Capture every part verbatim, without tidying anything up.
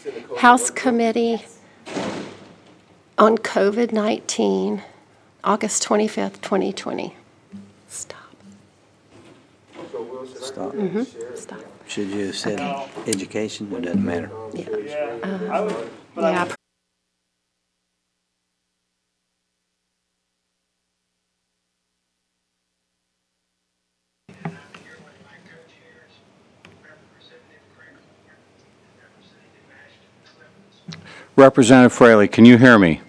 House Committee on COVID nineteen, August twenty-fifth, twenty twenty. Stop. Stop. Mm-hmm. Stop. Should you have said education? It doesn't matter. Yeah. Uh, yeah. Representative Fraley, can you hear me?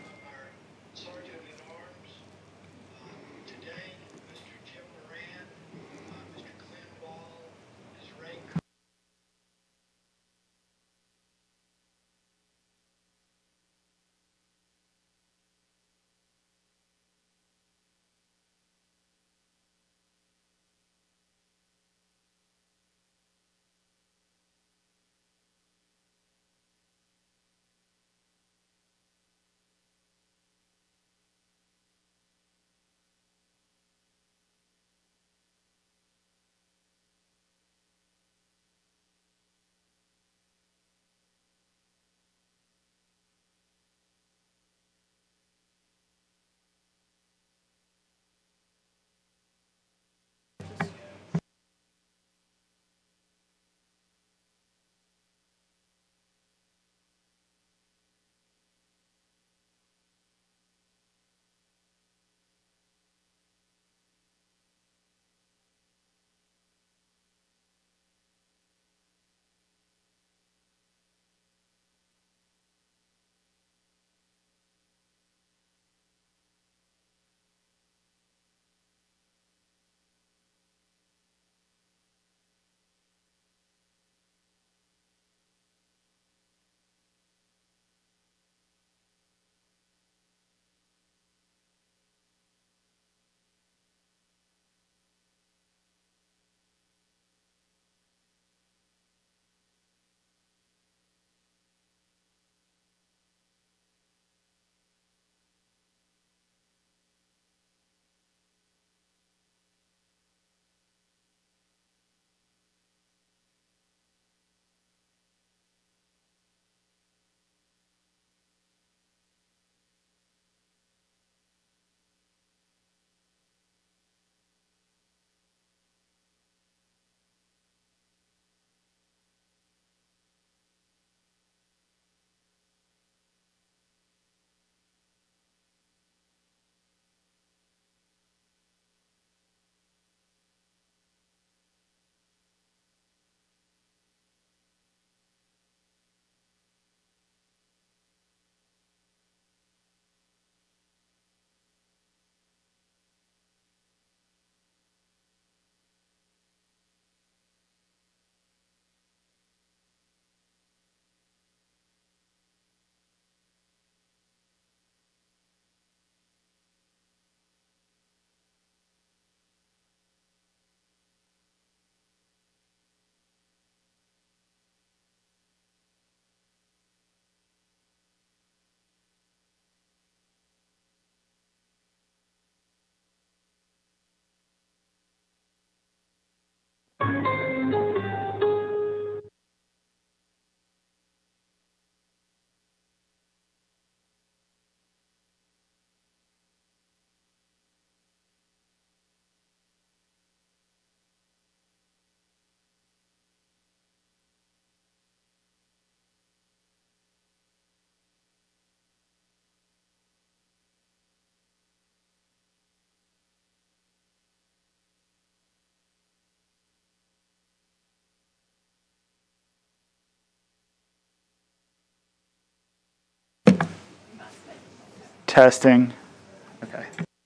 Testing. Okay.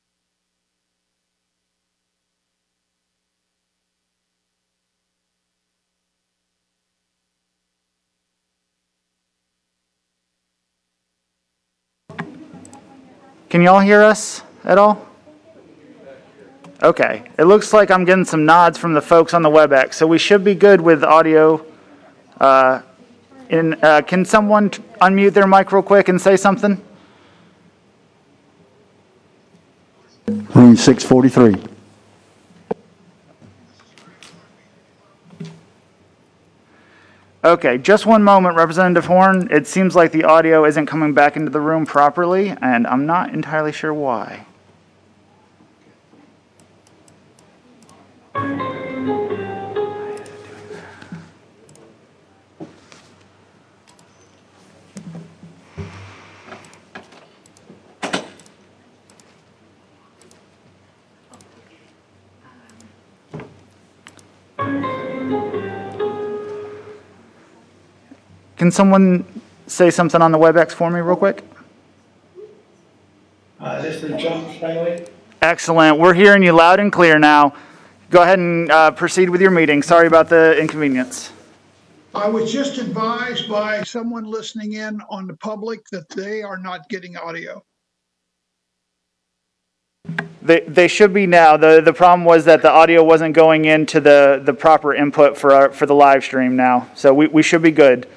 Can y'all hear us at all? Okay. It looks like I'm getting some nods from the folks on the WebEx, so we should be good with audio. Uh, in, uh, can someone t- unmute their mic real quick and say something? Room six forty-three. Okay, just one moment, Representative Horn. It seems like the audio isn't coming back into the room properly, and I'm not entirely sure why. Can someone say something on the WebEx for me real quick? Uh, this is John Staley. Excellent. We're hearing you loud and clear now. Go ahead and uh, proceed with your meeting. Sorry about the inconvenience. I was just advised by someone listening in on the public that they are not getting audio. They, they should be now. The, the problem was that the audio wasn't going into the, the proper input for, our, for the live stream now. So we, we should be good.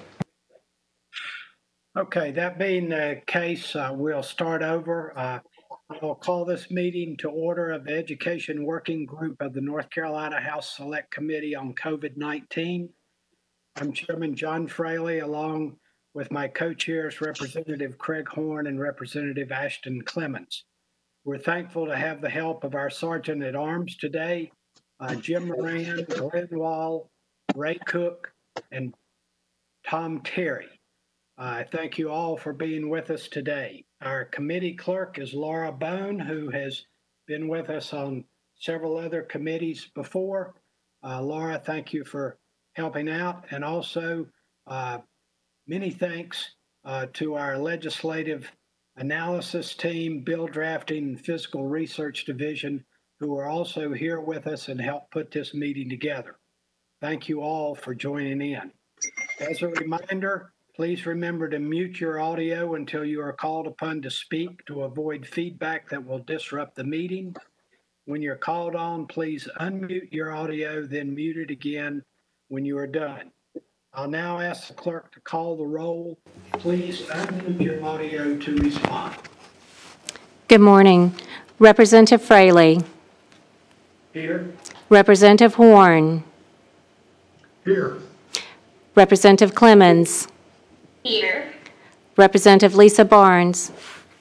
Okay, that being the case, uh, we'll start over. Uh, I'll call this meeting to order of the Education Working Group of the North Carolina House Select Committee on COVID nineteen. I'm Chairman John Fraley, along with my co-chairs, Representative Craig Horn and Representative Ashton Clemens. We're thankful to have the help of our Sergeant at Arms today, uh, Jim Moran, Glenn Wall, Ray Cook, and Tom Terry. I uh, thank you all for being with us today. Our committee clerk is Laura Bone, who has been with us on several other committees before. Uh, Laura, thank you for helping out. And also, uh, many thanks uh, to our legislative analysis team, bill drafting, and physical research division, who are also here with us and help put this meeting together. Thank you all for joining in. As a reminder, please remember to mute your audio until you are called upon to speak to avoid feedback that will disrupt the meeting. When you're called on, please unmute your audio, then mute it again when you are done. I'll now ask the clerk to call the roll. Please unmute your audio to respond. Good morning. Representative Fraley. Here. Representative Horn. Here. Representative Clemens. Here. Representative Lisa Barnes.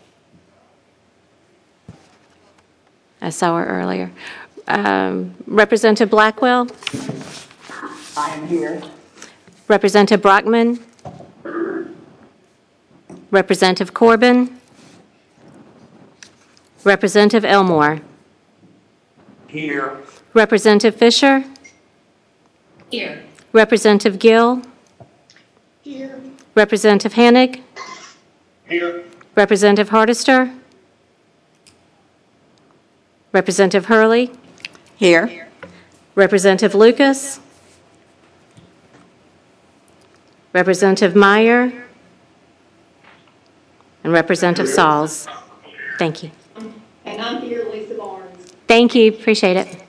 I saw her earlier. Um, Representative Blackwell. I am here. Representative Brockman. Representative Corbin. Representative Elmore. Here. Representative Fisher. Here. Representative Gill. Here. Representative Hanig. Here. Representative Hardister. Representative Hurley. Here. Representative Lucas. Representative Meyer. And Representative Sauls. Thank you. And I'm here, Lisa Barnes. Thank you. Appreciate it.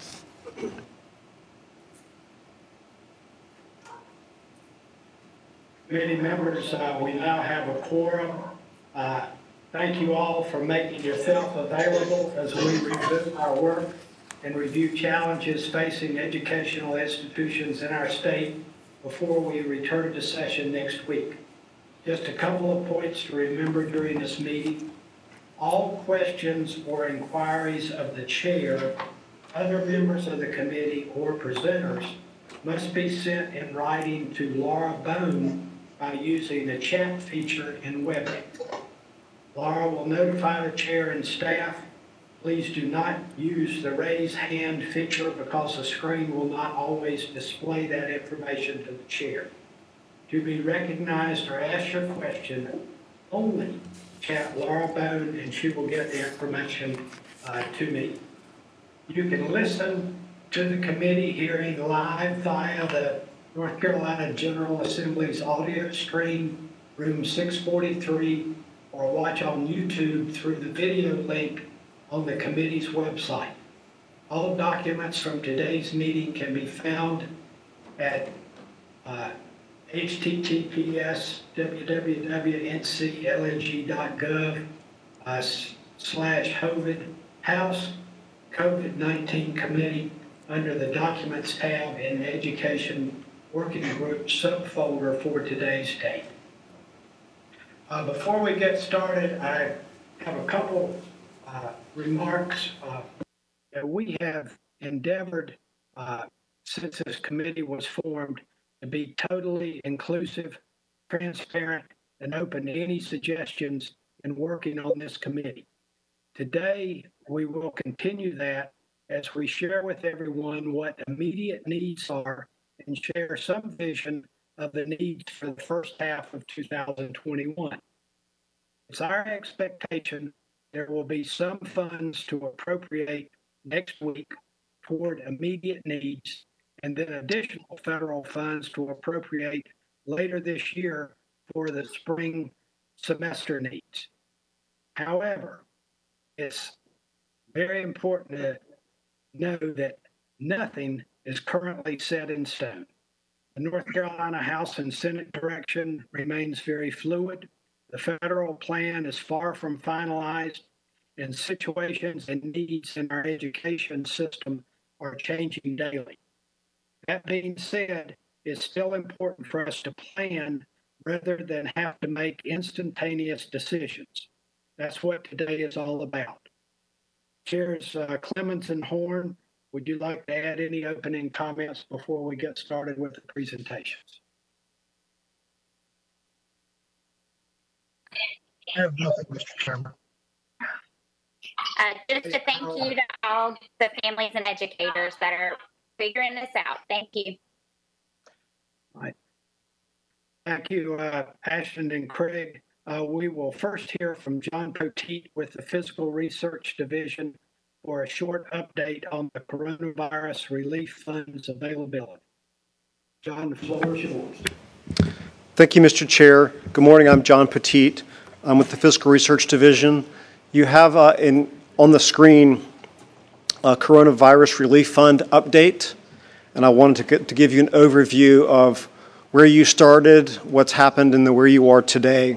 Committee members, uh, we now have a quorum. Uh, thank you all for making yourself available as we resume our work and review challenges facing educational institutions in our state before we return to session next week. Just a couple of points to remember during this meeting. All questions or inquiries of the chair, other members of the committee, or presenters must be sent in writing to Laura Bone by using the chat feature in WebEx. Laura will notify the chair and staff. Please do not use the raise hand feature because the screen will not always display that information to the chair. To be recognized or ask your question, only chat Laura Bone and she will get the information uh, to me. You can listen to the committee hearing live via the North Carolina General Assembly's audio stream, room six forty-three, or watch on YouTube through the video link on the committee's website. All documents from today's meeting can be found at uh, H T T P S w w w dot n c l n g dot gov uh, slash COVID House COVID nineteen Committee under the Documents tab in the Education Working Group subfolder for today's date. Uh, before we get started, I have a couple uh, remarks. Uh, that we have endeavored, uh, since this committee was formed, to be totally inclusive, transparent, and open to any suggestions in working on this committee. Today, we will continue that as we share with everyone what immediate needs are and share some vision of the needs for the first half of two thousand twenty-one. It's our expectation there will be some funds to appropriate next week toward immediate needs, and then additional federal funds to appropriate later this year for the spring semester needs. However, it's very important to know that nothing is currently set in stone. The North Carolina House and Senate direction remains very fluid. The federal plan is far from finalized, and situations and needs in our education system are changing daily. That being said, it's still important for us to plan rather than have to make instantaneous decisions. That's what today is all about. Chairs uh, Clemens and Horn, would you like to add any opening comments before we get started with the presentations? I have nothing, Mister Chairman. Uh, just a thank you to all the families and educators that are figuring this out. Thank you. All right. Thank you, uh, Ashton and Craig. Uh, we will first hear from John Poteet with the Physical Research Division for a short update on the coronavirus relief funds availability. John, the floor is yours. Thank you, Mister Chair. Good morning. I'm John Poteet. I'm with the Fiscal Research Division. You have uh, in on the screen a coronavirus relief fund update, and I wanted to, get, to give you an overview of where you started, what's happened, and then where you are today.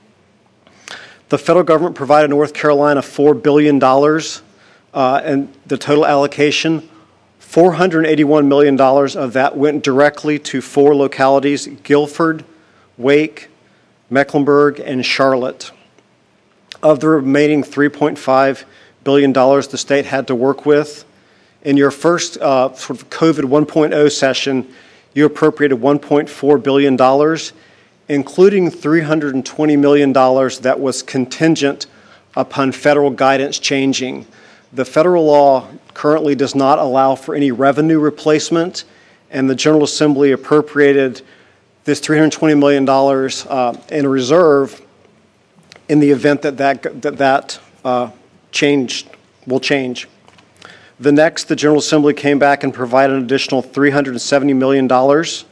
The federal government provided North Carolina four billion dollars, uh, and the total allocation, four hundred eighty-one million dollars of that went directly to four localities: Guilford, Wake, Mecklenburg, and Charlotte. Of the remaining three point five billion dollars the state had to work with, in your first uh, sort of COVID one point oh session, you appropriated one point four billion dollars, including three hundred twenty million dollars that was contingent upon federal guidance changing. The federal law currently does not allow for any revenue replacement, and the General Assembly appropriated this three hundred twenty million dollars uh, in reserve in the event that that, that, that uh, changed, will change. The next, the General Assembly came back and provided an additional three hundred seventy million dollars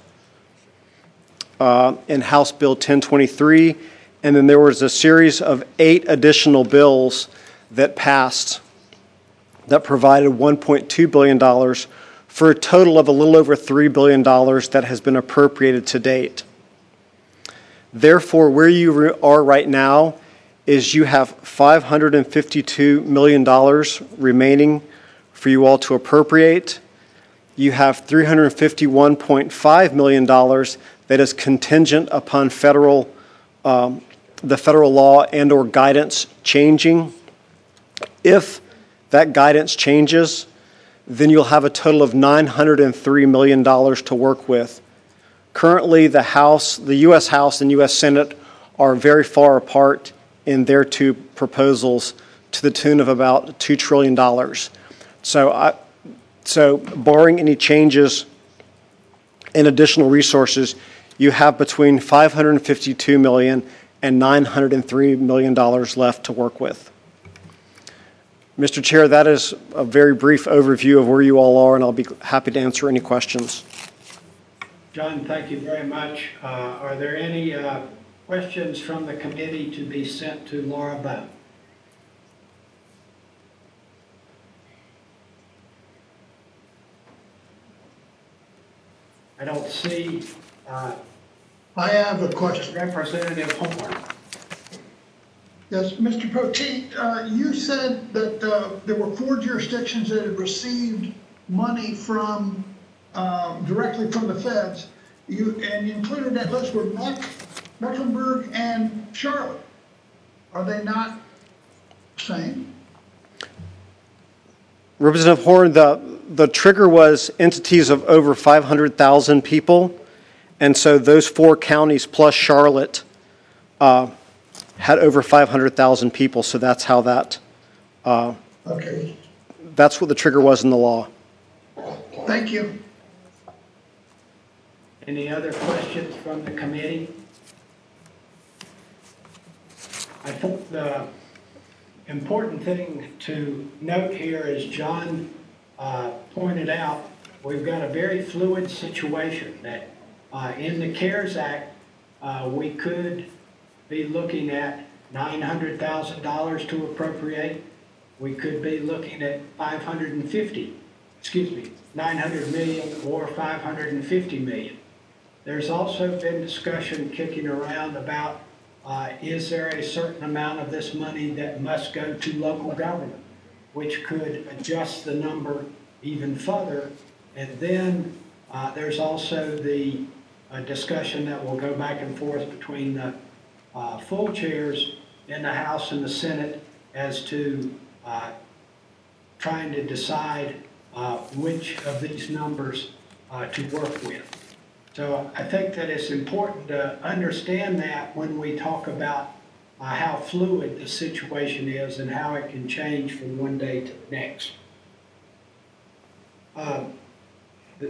uh, in House Bill ten twenty-three, and then there was a series of eight additional bills that passed that provided one point two billion dollars for a total of a little over three billion dollars that has been appropriated to date. Therefore, where you are right now is you have five hundred fifty-two million dollars remaining for you all to appropriate. You have three hundred fifty-one point five million dollars that is contingent upon federal, um, the federal law and or guidance changing. If that guidance changes, then you'll have a total of nine hundred three million dollars to work with. Currently, the House, the U S House and U S Senate are very far apart in their two proposals to the tune of about two trillion dollars. So, I, so barring any changes in additional resources, you have between five hundred fifty-two million dollars and nine hundred three million dollars left to work with. Mister Chair, that is a very brief overview of where you all are, and I'll be happy to answer any questions. John, thank you very much. Uh, are there any uh, questions from the committee to be sent to Laura Bowe? I don't see. Uh, I have a question. Representative Horn. Yes, Mister Poteet, uh, you said that uh, there were four jurisdictions that had received money from um, directly from the feds. You, and you included in that list were Meck, Mecklenburg, and Charlotte. Are they not the same? Representative Horn, the, the trigger was entities of over five hundred thousand people. And so those four counties plus Charlotte uh, had over five hundred thousand people. So that's how that, uh, Okay, that's what the trigger was in the law. thank you. Any other questions from the committee? I think the important thing to note here, as John uh, pointed out, we've got a very fluid situation that uh, in the CARES Act, uh, we could be looking at nine hundred thousand dollars to appropriate. We could be looking at five hundred fifty, excuse me, nine hundred million or five hundred fifty million. There's also been discussion kicking around about uh, is there a certain amount of this money that must go to local government, which could adjust the number even further. And then uh, there's also the uh, discussion that will go back and forth between the uh, full chairs in the House and the Senate as to uh, trying to decide uh, which of these numbers uh, to work with. So I think that it's important to understand that when we talk about uh, how fluid the situation is and how it can change from one day to the next. Uh, the,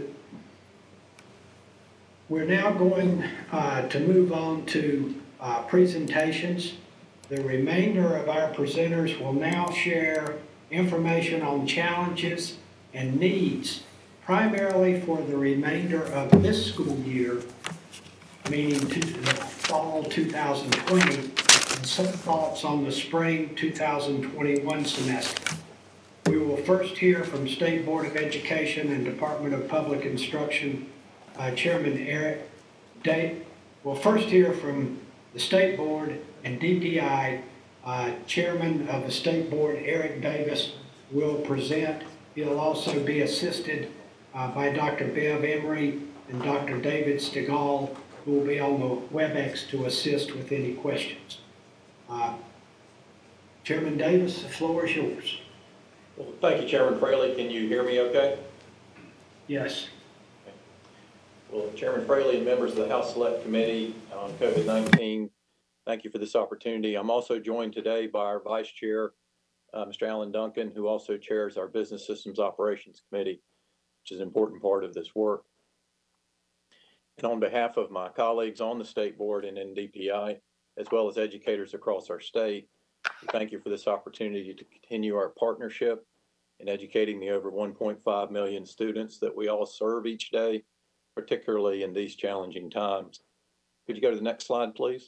we're now going uh, to move on to uh, presentations. The remainder of our presenters will now share information on challenges and needs primarily for the remainder of this school year, meaning to the fall two thousand twenty, and some thoughts on the spring two thousand twenty-one semester. We will first hear from State Board of Education and Department of Public Instruction uh, Chairman Eric Day. We'll first hear from the State Board and D P I uh, Chairman of the State Board, Eric Davis, will present. He'll also be assisted Uh, by Doctor Bev Emery and Doctor David Stegall, who will be on the WebEx to assist with any questions. Uh, Chairman Davis, the floor is yours. Well, thank you, Chairman Fraley. Can you hear me okay? Yes. Okay. Well, Chairman Fraley and members of the House Select Committee on COVID nineteen, thank you for this opportunity. I'm also joined today by our Vice Chair, uh, Mister Alan Duncan, who also chairs our Business Systems Operations Committee, which is an important part of this work. And on behalf of my colleagues on the State Board and in D P I, as well as educators across our state, we thank you for this opportunity to continue our partnership in educating the over one point five million students that we all serve each day, particularly in these challenging times. Could you go to the next slide, please?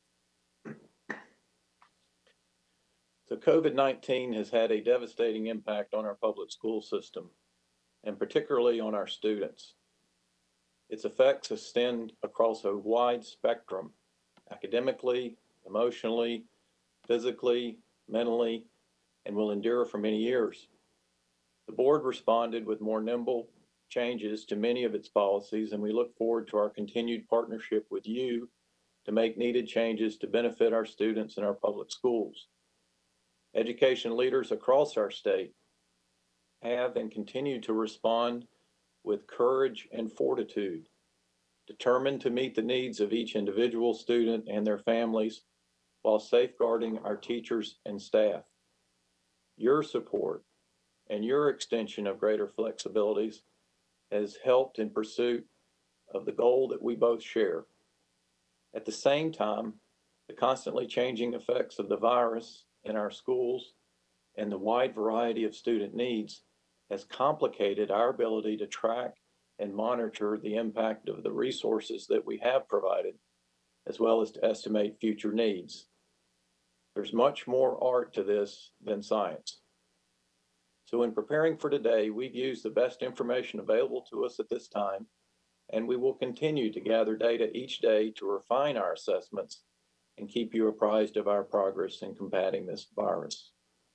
So COVID nineteen has had a devastating impact on our public school system, and particularly on our students. Its effects extend across a wide spectrum, academically, emotionally, physically, mentally, and will endure for many years. The board responded with more nimble changes to many of its policies, and we look forward to our continued partnership with you to make needed changes to benefit our students in our public schools. Education leaders across our state have and continue to respond with courage and fortitude, determined to meet the needs of each individual student and their families while safeguarding our teachers and staff. Your support and your extension of greater flexibilities has helped in pursuit of the goal that we both share. At the same time, the constantly changing effects of the virus in our schools and the wide variety of student needs has complicated our ability to track and monitor the impact of the resources that we have provided, as well as to estimate future needs. There's much more art to this than science. So in preparing for today, we've used the best information available to us at this time, and we will continue to gather data each day to refine our assessments and keep you apprised of our progress in combating this virus.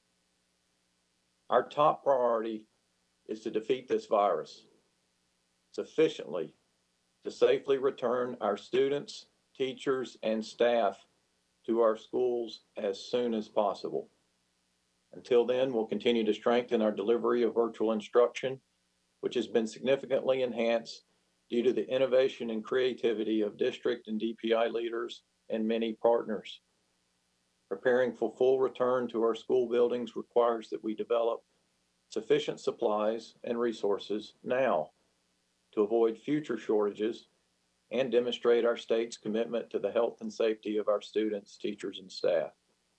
Our top priority is to defeat this virus sufficiently to safely return our students, teachers, and staff to our schools as soon as possible. Until then, we'll continue to strengthen our delivery of virtual instruction, which has been significantly enhanced due to the innovation and creativity of district and D P I leaders and many partners. Preparing for full return to our school buildings requires that we develop sufficient supplies and resources now to avoid future shortages and demonstrate our state's commitment to the health and safety of our students, teachers, and staff.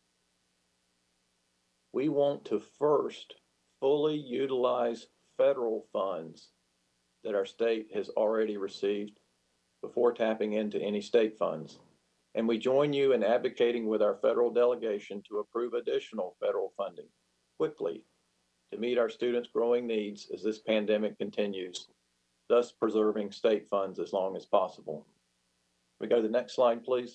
We want to first fully utilize federal funds that our state has already received before tapping into any state funds. And we join you in advocating with our federal delegation to approve additional federal funding quickly to meet our students' growing needs as this pandemic continues, thus preserving state funds as long as possible. We go to the next slide, please.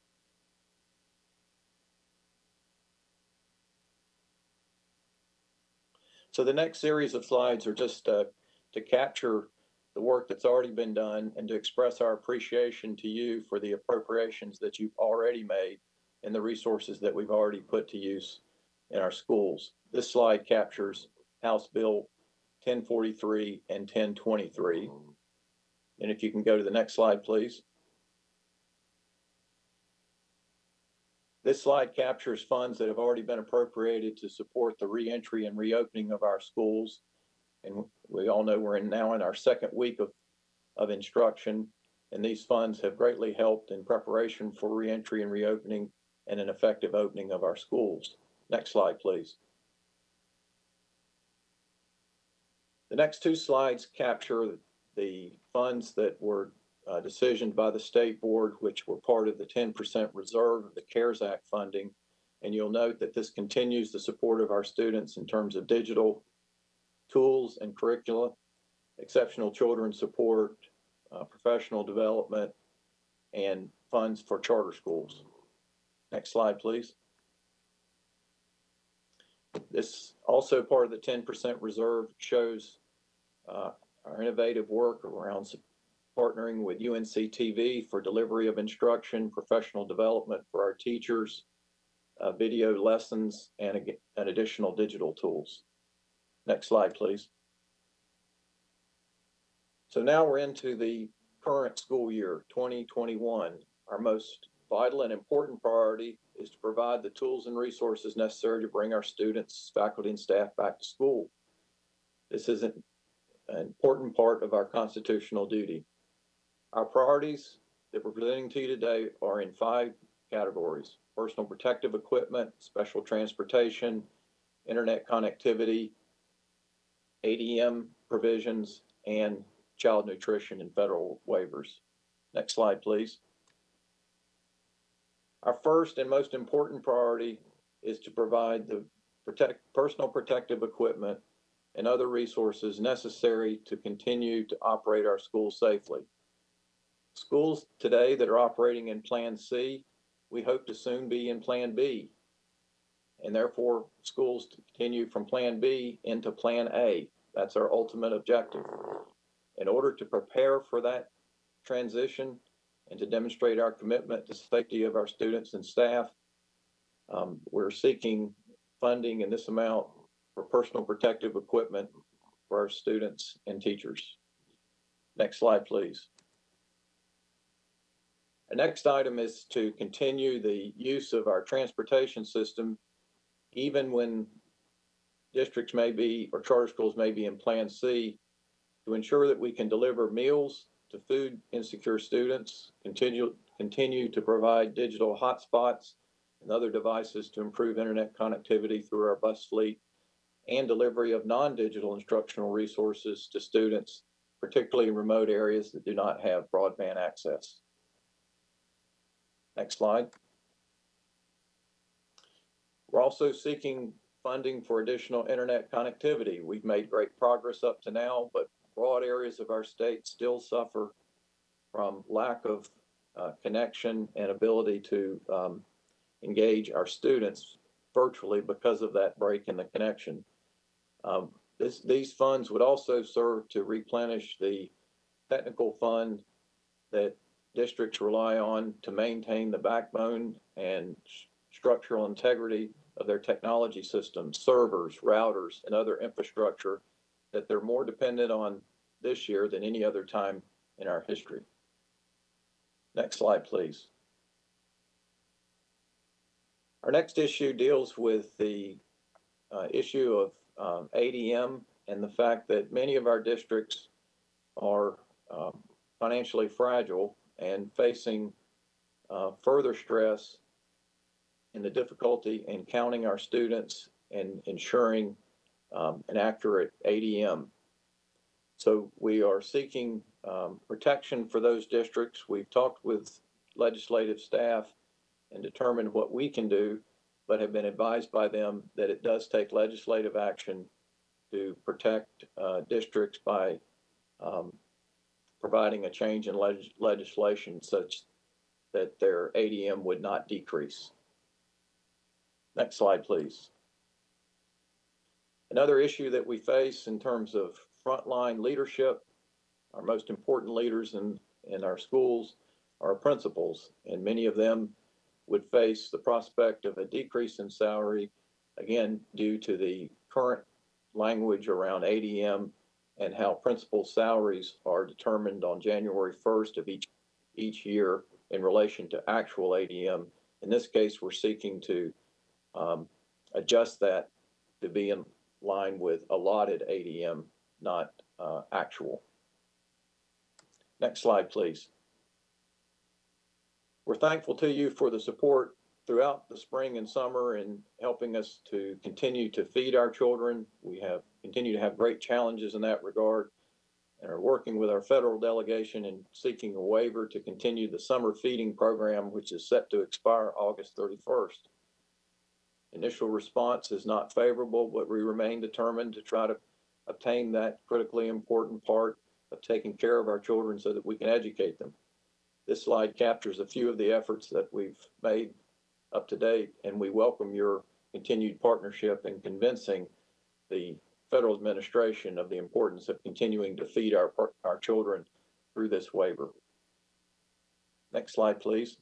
So the next series of slides are just uh, to capture the work that's already been done and to express our appreciation to you for the appropriations that you've already made and the resources that we've already put to use in our schools. This slide captures House Bill ten forty-three and ten twenty-three. And if you can go to the next slide, please. This slide captures funds that have already been appropriated to support the reentry and reopening of our schools. And we all know we're in now in our second week of, of instruction, and these funds have greatly helped in preparation for reentry and reopening and an effective opening of our schools. Next slide, please. The next two slides capture the funds that were uh, decisioned by the State Board, which were part of the ten percent reserve of the CARES Act funding. And you'll note that this continues the support of our students in terms of digital tools and curricula, exceptional children support, uh, professional development, and funds for charter schools. Next slide, please. This also part of the ten percent reserve shows uh, our innovative work around partnering with U N C T V for delivery of instruction, professional development for our teachers, uh, video lessons, and, and additional digital tools. Next slide, please. So now we're into the current school year, twenty twenty-one. Our most vital and important priority is to provide the tools and resources necessary to bring our students, faculty, and staff back to school. This is an, an important part of our constitutional duty. Our priorities that we're presenting to you today are in five categories: personal protective equipment, special transportation, internet connectivity, A D M provisions, and child nutrition and federal waivers. Next slide, please. Our first and most important priority is to provide the protect, personal protective equipment and other resources necessary to continue to operate our schools safely. Schools today that are operating in Plan C, we hope to soon be in Plan B, and therefore schools to continue from Plan B into Plan A. That's our ultimate objective. In order to prepare for that transition and to demonstrate our commitment to safety of our students and staff, um, we're seeking funding in this amount for personal protective equipment for our students and teachers. Next slide, please. The next item is to continue the use of our transportation system, even when districts may be, or charter schools may be in Plan C, to ensure that we can deliver meals to food insecure students, continue, continue to provide digital hotspots and other devices to improve internet connectivity through our bus fleet, and delivery of non-digital instructional resources to students, particularly in remote areas that do not have broadband access. Next slide. We're also seeking funding for additional internet connectivity. We've made great progress up to now, but broad areas of our state still suffer from lack of uh, connection and ability to um, engage our students virtually because of that break in the connection. Um, this, these funds would also serve to replenish the technical fund that districts rely on to maintain the backbone and structural integrity of their technology systems, servers, routers, and other infrastructure that they're more dependent on this year than any other time in our history. Next slide, please. Our next issue deals with the uh, issue of um, A D M and the fact that many of our districts are um, financially fragile and facing uh, further stress in the difficulty in counting our students and ensuring um, an accurate A D M. So we are seeking um, protection for those districts. We've talked with legislative staff and determined what we can do, but have been advised by them that it does take legislative action to protect uh, districts by um, providing a change in leg legislation such that their A D M would not decrease. Next slide, please. Another issue that we face in terms of frontline leadership, our most important leaders in, in our schools are principals, and many of them would face the prospect of a decrease in salary, again, due to the current language around A D M and how principal salaries are determined on January first of each, each year in relation to actual A D M. In this case, we're seeking to um, adjust that to be in line with allotted A D M, not uh, actual. Next slide, please. We're thankful to you for the support throughout the spring and summer in helping us to continue to feed our children. We have continued to have great challenges in that regard and are working with our federal delegation in seeking a waiver to continue the summer feeding program, which is set to expire August thirty-first. Initial response is not favorable, but we remain determined to try to obtain that critically important part of taking care of our children so that we can educate them. This slide captures a few of the efforts that we've made up to date, and we welcome your continued partnership in convincing the federal administration of the importance of continuing to feed our, our children through this waiver. Next slide, please.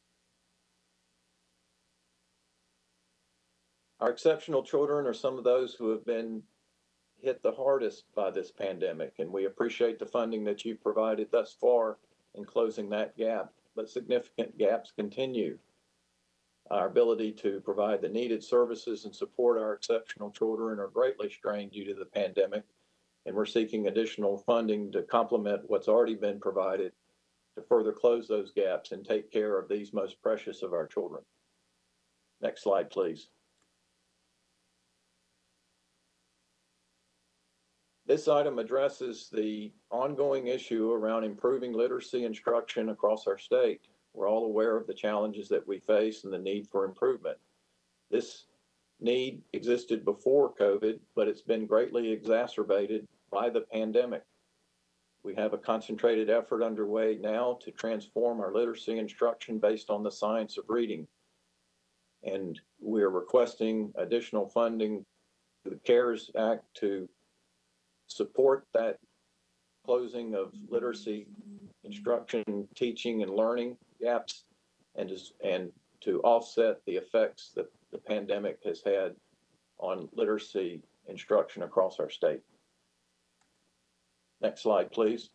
Our exceptional children are some of those who have been hit the hardest by this pandemic, and we appreciate the funding that you've provided thus far in closing that gap, but significant gaps continue. Our ability to provide the needed services and support our exceptional children are greatly strained due to the pandemic, and we're seeking additional funding to complement what's already been provided to further close those gaps and take care of these most precious of our children. Next slide, please. This item addresses the ongoing issue around improving literacy instruction across our state. We're all aware of the challenges that we face and the need for improvement. This need existed before COVID, but it's been greatly exacerbated by the pandemic. We have a concentrated effort underway now to transform our literacy instruction based on the science of reading. And we're requesting additional funding through the CARES Act to support that closing of literacy instruction, teaching, and learning gaps, and to, and to offset the effects that the pandemic has had on literacy instruction across our state. Next slide, please.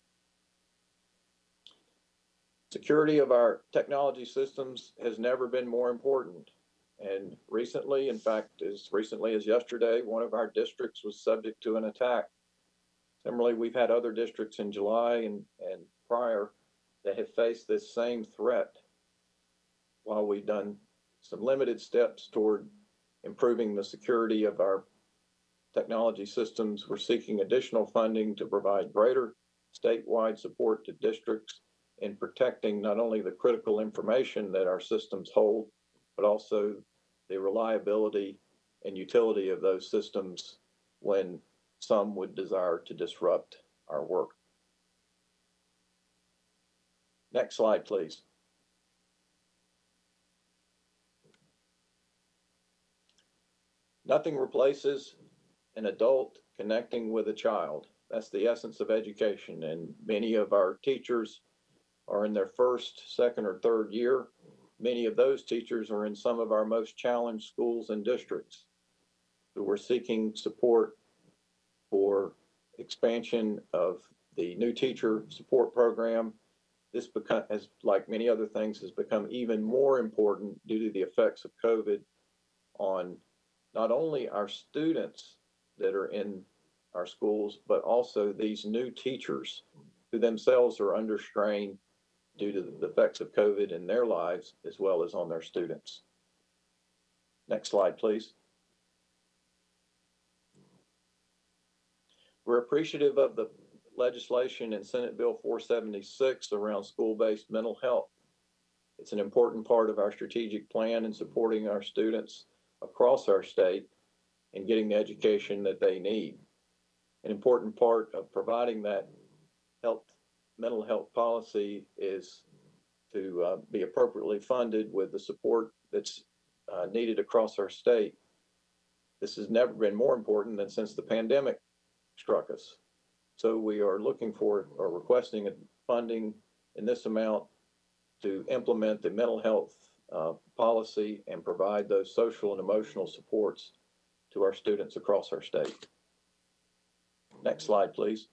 Security of our technology systems has never been more important. And recently, in fact, as recently as yesterday, one of our districts was subject to an attack. Similarly, we've had other districts in July and, and prior that have faced this same threat. While we've done some limited steps toward improving the security of our technology systems, we're seeking additional funding to provide greater statewide support to districts in protecting not only the critical information that our systems hold, but also the reliability and utility of those systems when some would desire to disrupt our work. Next slide, please. Nothing replaces an adult connecting with a child. That's the essence of education, and many of our teachers are in their first, second, or third year. Many of those teachers are in some of our most challenged schools and districts. So we're seeking support for expansion of the new teacher support program. This become, as like many other things, has become even more important due to the effects of COVID on not only our students that are in our schools, but also these new teachers who themselves are under strain due to the effects of COVID in their lives as well as on their students. Next slide, please. We're appreciative of the legislation in Senate Bill four seventy-six around school-based mental health. It's an important part of our strategic plan in supporting our students across our state and getting the education that they need. An important part of providing that health, mental health policy is to uh, be appropriately funded with the support that's uh, needed across our state. This has never been more important than since the pandemic struck us. So we are looking for or requesting funding in this amount to implement the mental health uh, policy and provide those social and emotional supports to our students across our state. Next slide, please.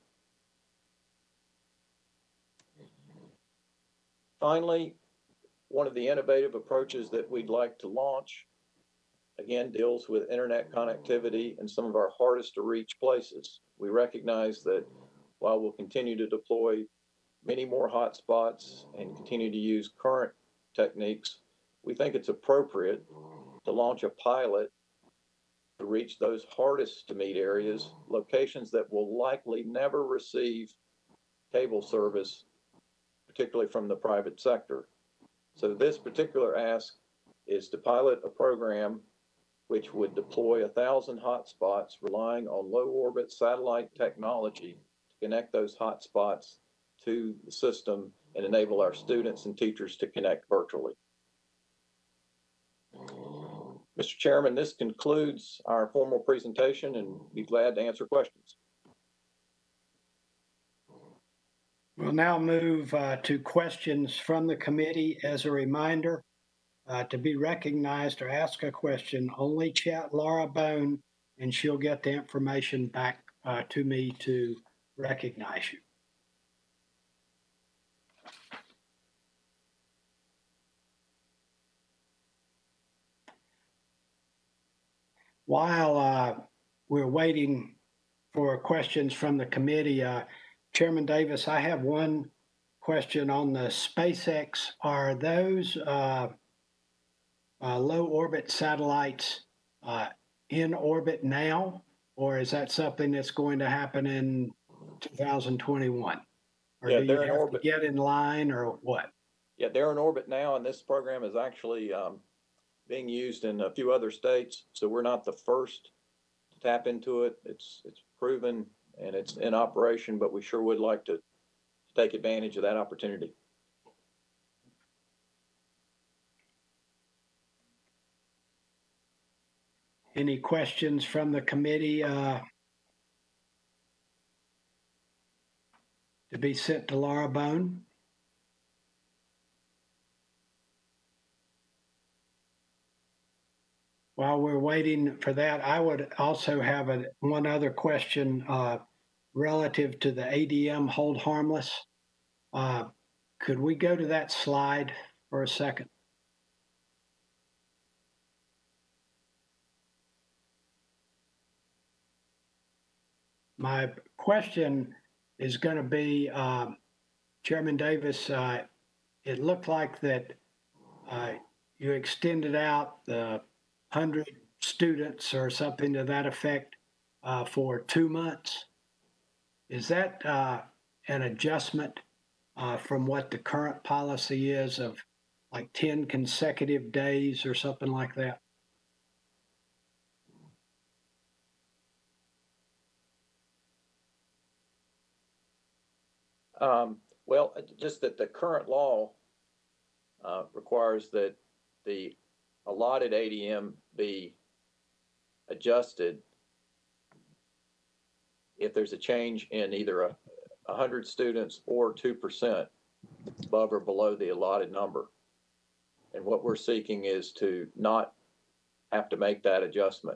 Finally, one of the innovative approaches that we'd like to launch, again, deals with internet connectivity in some of our hardest to reach places. We recognize that while we'll continue to deploy many more hotspots and continue to use current techniques, we think it's appropriate to launch a pilot to reach those hardest to meet areas, locations that will likely never receive cable service, particularly from the private sector. So this particular ask is to pilot a program which would deploy a thousand hotspots relying on low orbit satellite technology to connect those hotspots to the system and enable our students and teachers to connect virtually. Mister Chairman, this concludes our formal presentation and be glad to answer questions. We'll now move uh, to questions from the committee. As a reminder, uh, to be recognized or ask a question, only chat Laura Bone and she'll get the information back uh, to me to recognize you. While uh, we're waiting for questions from the committee, uh, Chairman Davis, I have one question on the SpaceX. Are those uh, uh, low orbit satellites uh, in orbit now, or is that something that's going to happen in two thousand twenty-one? Or Yeah, do you they're in have orbit. to get in line or what? Yeah, they're in orbit now, and this program is actually um, being used in a few other states. So we're not the first to tap into it. It's it's proven and it's in operation, but we sure would like to, to take advantage of that opportunity. Any questions from the committee uh, to be sent to Laura Bone? While we're waiting for that, I would also have a, one other question uh, relative to the A D M hold harmless. Uh, could we go to that slide for a second? My question is going to be, uh, Chairman Davis, uh, it looked like that uh, you extended out the one hundred students or something to that effect uh, for two months. Is that uh, an adjustment uh, from what the current policy is of like ten consecutive days or something like that? Um, well, just that the current law uh, requires that the allotted A D M be adjusted if there's a change in either a, a hundred students or two percent. above or below the allotted number. And what we're seeking is to not have to make that adjustment.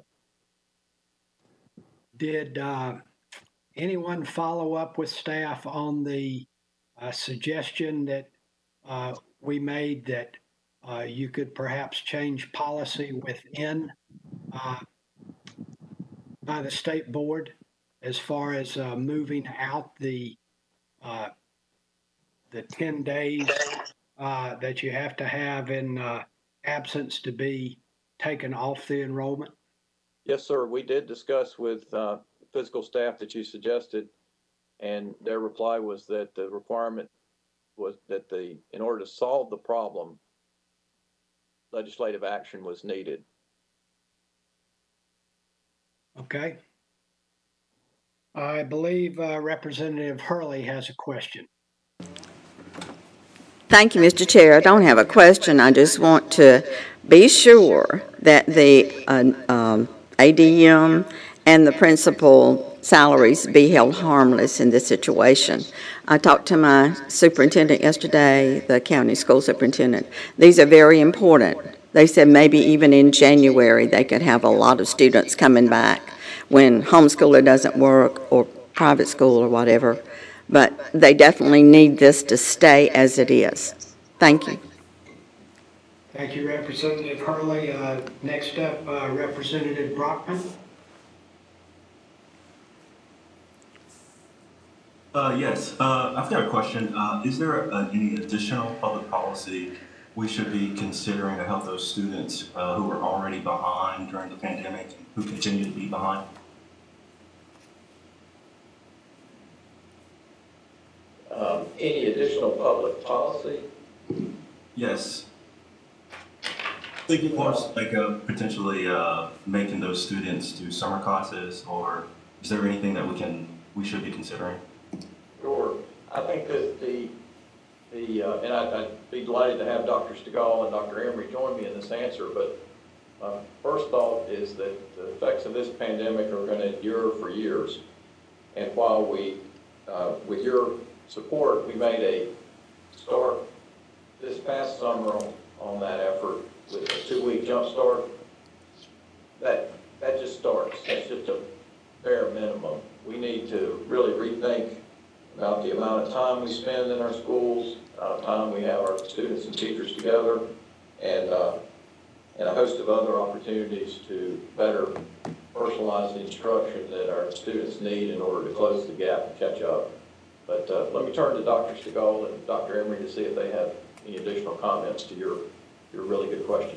Did uh, anyone follow up with staff on the uh, suggestion that uh, we made that uh, you could perhaps change policy within uh, by the state board as far as uh, moving out the uh, the ten days uh, that you have to have in uh, absence to be taken off the enrollment? Yes, sir. We did discuss with uh, physical staff that you suggested, and their reply was that the requirement was that the, in order to solve the problem, legislative action was needed. Okay. I believe uh, Representative Hurley has a question. Thank you, Mister Chair. I don't have a question. I just want to be sure that the uh, um, A D M and the principal salaries be held harmless in this situation. I talked to my superintendent yesterday, the county school superintendent. These are very important. They said maybe even in January they could have a lot of students coming back when homeschooler doesn't work or private school or whatever. But they definitely need this to stay as it is. Thank you. Thank you, Representative Hurley. Uh, next up, uh, Representative Brockman. Uh, yes, uh, I've got a question. Uh, is there a, any additional public policy we should be considering to help those students uh, who are already behind during the pandemic, who continue to be behind? Um, any additional public policy? Yes. Thinking more like uh, potentially uh, making those students do summer classes, or is there anything that we can we should be considering? Sure. I think that the the uh, and I'd, I'd be delighted to have Doctor Stegall and Doctor Emery join me in this answer. But my first thought is that the effects of this pandemic are going to endure for years. And while we, uh, with your support, we made a start this past summer on, on that effort with a two-week jump start. That that just starts. That's just a bare minimum. We need to really rethink about the amount of time we spend in our schools, uh, time we have our students and teachers together, and uh, and a host of other opportunities to better personalize the instruction that our students need in order to close the gap and catch up. But uh, let me turn to Doctor Stegall and Doctor Emery to see if they have any additional comments to your, your really good question.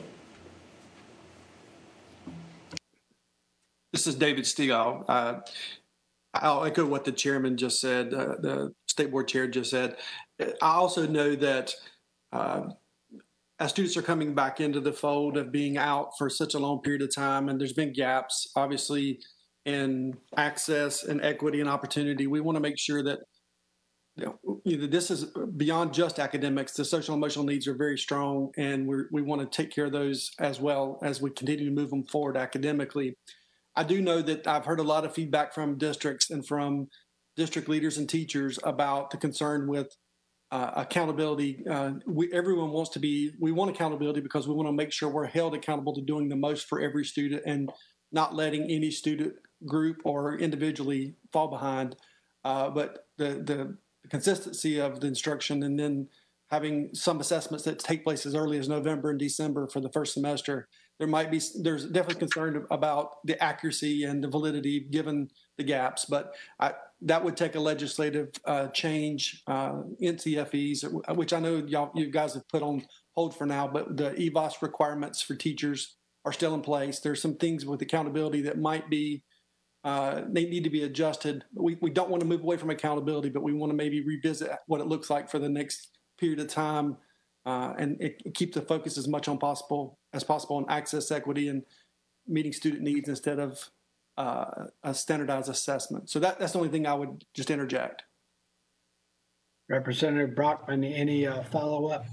This is David Stegall. Uh, I'll echo what the chairman just said, uh, the state board chair just said. I also know that uh, as students are coming back into the fold of being out for such a long period of time, and there's been gaps, obviously, in access and equity and opportunity, we want to make sure that you know, either this is beyond just academics. The social and emotional needs are very strong, and we're, we want to take care of those as well as we continue to move them forward academically. I do know that I've heard a lot of feedback from districts and from district leaders and teachers about the concern with uh, accountability. Uh, we, everyone wants to be, we want accountability because we want to make sure we're held accountable to doing the most for every student and not letting any student group or individually fall behind. Uh, but the, the consistency of the instruction and then having some assessments that take place as early as November and December for the first semester, there might be, there's definitely concern about the accuracy and the validity given the gaps, but I, that would take a legislative uh, change, uh, N C F Es, which I know y'all, you guys have put on hold for now, but the E V O S requirements for teachers are still in place. There's some things with accountability that might be, uh, they need to be adjusted. We, we don't want to move away from accountability, but we want to maybe revisit what it looks like for the next period of time, uh, and it, it keep the focus as much on possible as possible on access, equity, and meeting student needs instead of uh, a standardized assessment. So that, that's the only thing I would just interject. Representative Brockman, any uh, follow-up?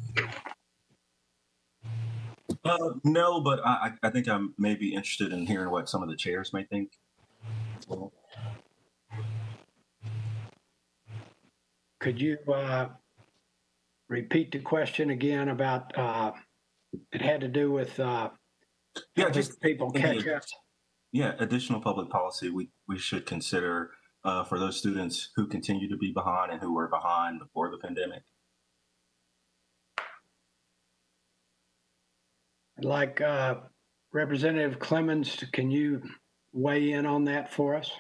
Uh, no, but I, I think I'm maybe interested in hearing what some of the chairs may think. Could you uh, repeat the question again about, uh, it had to do with, uh, Yeah, helping just people any- catch up. Yeah, additional public policy we, we should consider uh, for those students who continue to be behind and who were behind before the pandemic. Like uh, Representative Clemens, can you weigh in on that for us?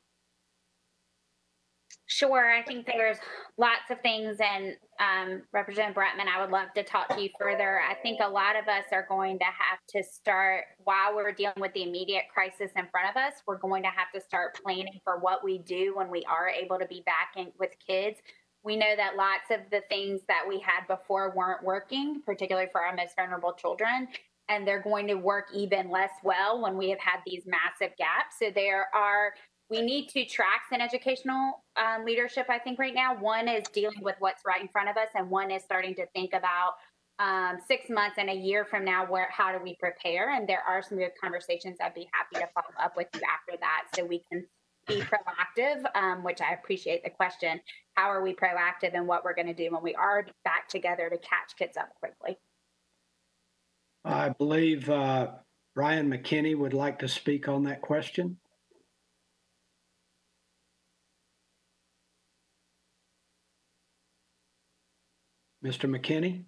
Sure, I think there's lots of things, and um, Representative Bratman, I would love to talk to you further. I think a lot of us are going to have to start, while we're dealing with the immediate crisis in front of us, we're going to have to start planning for what we do when we are able to be back in with kids. We know that lots of the things that we had before weren't working, particularly for our most vulnerable children, and they're going to work even less well when we have had these massive gaps. So there are We need two tracks in educational um, leadership, I think, right now. One is dealing with what's right in front of us, and one is starting to think about um, six months and a year from now, where how do we prepare? And there are some good conversations I'd be happy to follow up with you after that so we can be proactive, um, which I appreciate the question. How are we proactive and what we're going to do when we are back together to catch kids up quickly? I believe uh, Brian McKinney would like to speak on that question. Mister McKinney?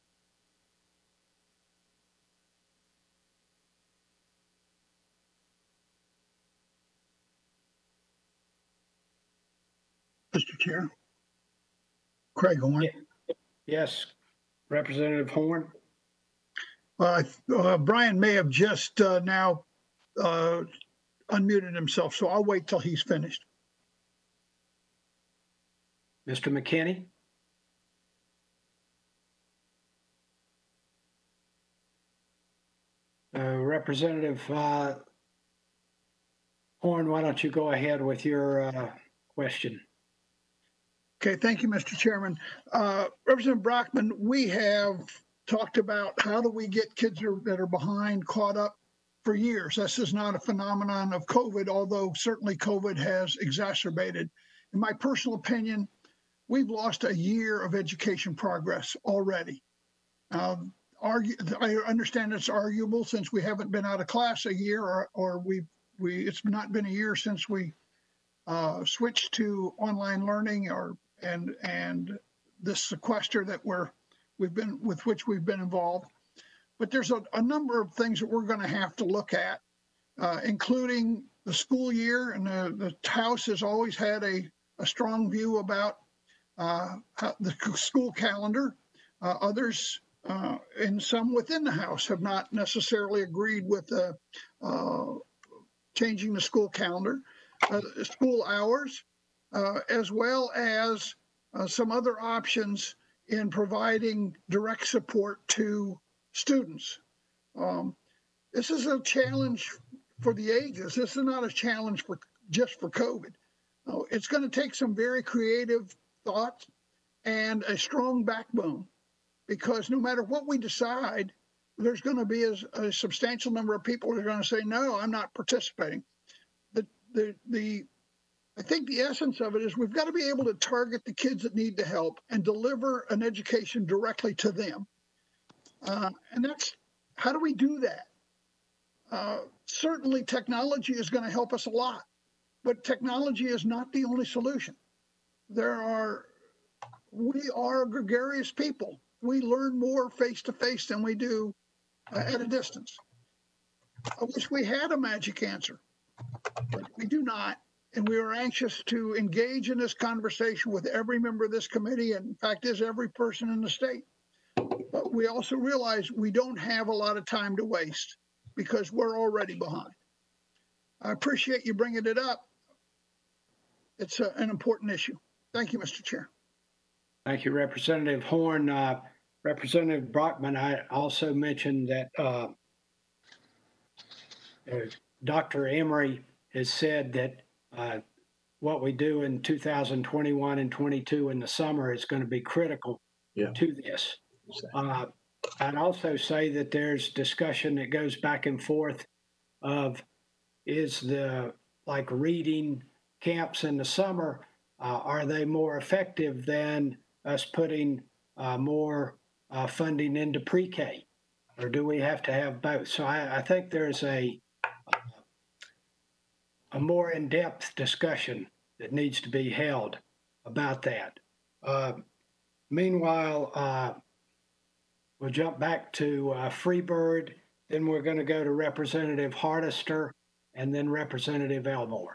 Mister Chair. Craig Horn. Yes. Representative Horn? Uh, uh, Brian may have just uh, now uh, unmuted himself, so I'll wait till he's finished. Mister McKinney? Uh, Representative uh, Horn, why don't you go ahead with your uh, question? Okay, thank you, Mister Chairman. Uh, Representative Brockman, we have talked about how do we get kids that are behind caught up for years. This is not a phenomenon of COVID, although certainly COVID has exacerbated. In my personal opinion, we've lost a year of education progress already. Um, argue, I understand it's arguable since we haven't been out of class a year, or, or we we it's not been a year since we uh, switched to online learning, or and and this sequester that we're we've been with which we've been involved. But there's a, a number of things that we're going to have to look at, uh, including the school year. And the, the House has always had a, a strong view about uh, how the school calendar. Uh, others, uh, and some within the House, have not necessarily agreed with uh, uh, changing the school calendar, uh, school hours, uh, as well as uh, some other options in providing direct support to students. Um, this is a challenge for the ages. This is not a challenge for just for COVID. Uh, it's going to take some very creative thoughts and a strong backbone, because no matter what we decide, there's going to be a, a substantial number of people who are going to say, no, I'm not participating. The, the, the, I think the essence of it is we've got to be able to target the kids that need the help and deliver an education directly to them. Uh, and that's, how do we do that? Uh, certainly technology is going to help us a lot, but technology is not the only solution. There are, we are gregarious people. We learn more face to face than we do uh, at a distance. I wish we had a magic answer, but we do not. And we are anxious to engage in this conversation with every member of this committee, and in fact, is every person in the state. But we also realize we don't have a lot of time to waste because we're already behind. I appreciate you bringing it up. It's a, an important issue. Thank you, Mister Chair. Thank you, Representative Horn. Uh, Representative Brockman, I also mentioned that uh, uh, Doctor Emory has said that uh, what we do in two thousand twenty-one and twenty-two in the summer is going to be critical yeah. to this. Uh, I'd also say that there's discussion that goes back and forth of is the like reading camps in the summer, uh, are they more effective than us putting uh, more uh, funding into pre-K? Or do we have to have both? So I, I think there's a, a more in-depth discussion that needs to be held about that. Uh, meanwhile, uh, we'll jump back to uh, Freebird, then we're going to go to Representative Hardister, and then Representative Elmore.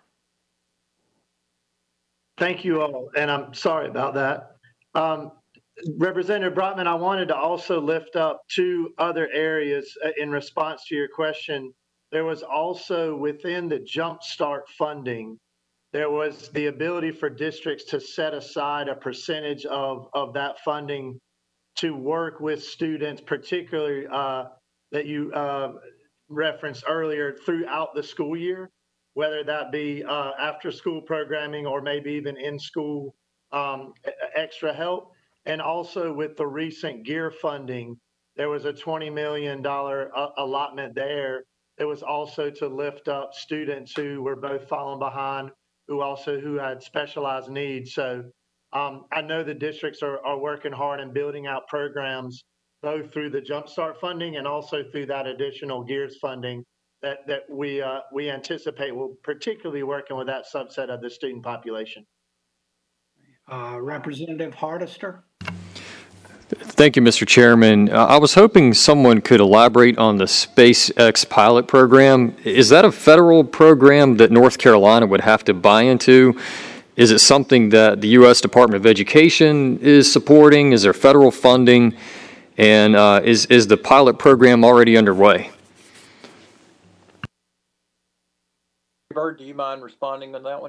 Thank you all, and I'm sorry about that. Um, Representative Brotman, I wanted to also lift up two other areas uh, in response to your question. There was also within the Jump Start funding, there was the ability for districts to set aside a percentage of, of that funding to work with students, particularly uh, that you uh, referenced earlier throughout the school year, whether that be uh, after school programming or maybe even in school um, extra help. And also with the recent GEAR funding, there was a twenty million dollars allotment there. It was also to lift up students who were both falling behind, who also who had specialized needs. So um, I know the districts are, are working hard and building out programs both through the Jump Start funding and also through that additional GEARS funding that, that we, uh, we anticipate will particularly working with that subset of the student population. Uh, Representative Hardister. Thank you, Mister Chairman. Uh, I was hoping someone could elaborate on the SpaceX pilot program. Is that a federal program that North Carolina would have to buy into? Is it something that the U S Department of Education is supporting? Is there federal funding? And uh, is, is the pilot program already underway? Bird, do you mind responding to that one?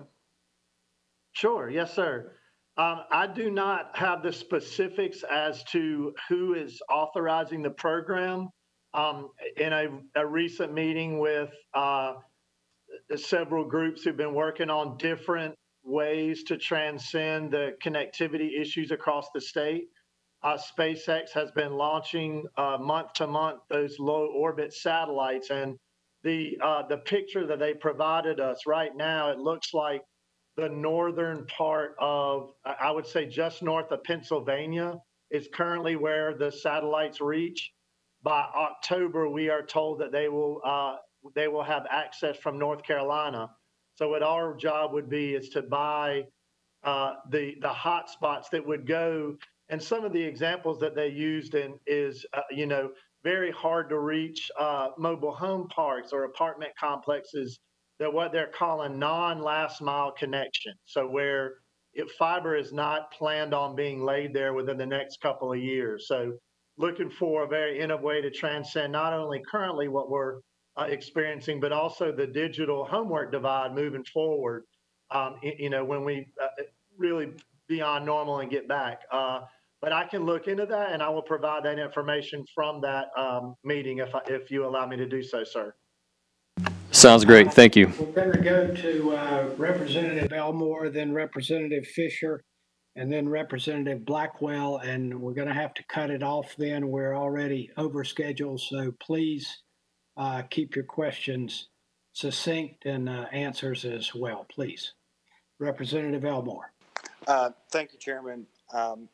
Sure, yes, sir. Um, I do not have the specifics as to who is authorizing the program. Um, in a, a recent meeting with uh, several groups who've been working on different ways to transcend the connectivity issues across the state, uh, SpaceX has been launching uh, month to month those low orbit satellites. And the, uh, the picture that they provided us right now, it looks like the northern part of, I would say just north of Pennsylvania is currently where the satellites reach. By October, we are told that they will, uh, they will have access from North Carolina. So what our job would be is to buy uh, the, the hot spots that would go, and some of the examples that they used in is, uh, you know, very hard to reach uh, mobile home parks or apartment complexes that what they're calling non-last mile connection. So where if fiber is not planned on being laid there within the next couple of years. So looking for a very innovative way to transcend not only currently what we're uh, experiencing, but also the digital homework divide moving forward. Um, you know, when we uh, really beyond normal and get back. Uh, but I can look into that and I will provide that information from that um, meeting if, I, if you allow me to do so, sir. Sounds great. Thank you. We're going to go to uh, Representative Elmore, then Representative Fisher, and then Representative Blackwell, and we're going to have to cut it off then. We're already over schedule, so please uh, keep your questions succinct and uh, answers as well, please. Representative Elmore. Uh, thank you, Chairman. Um,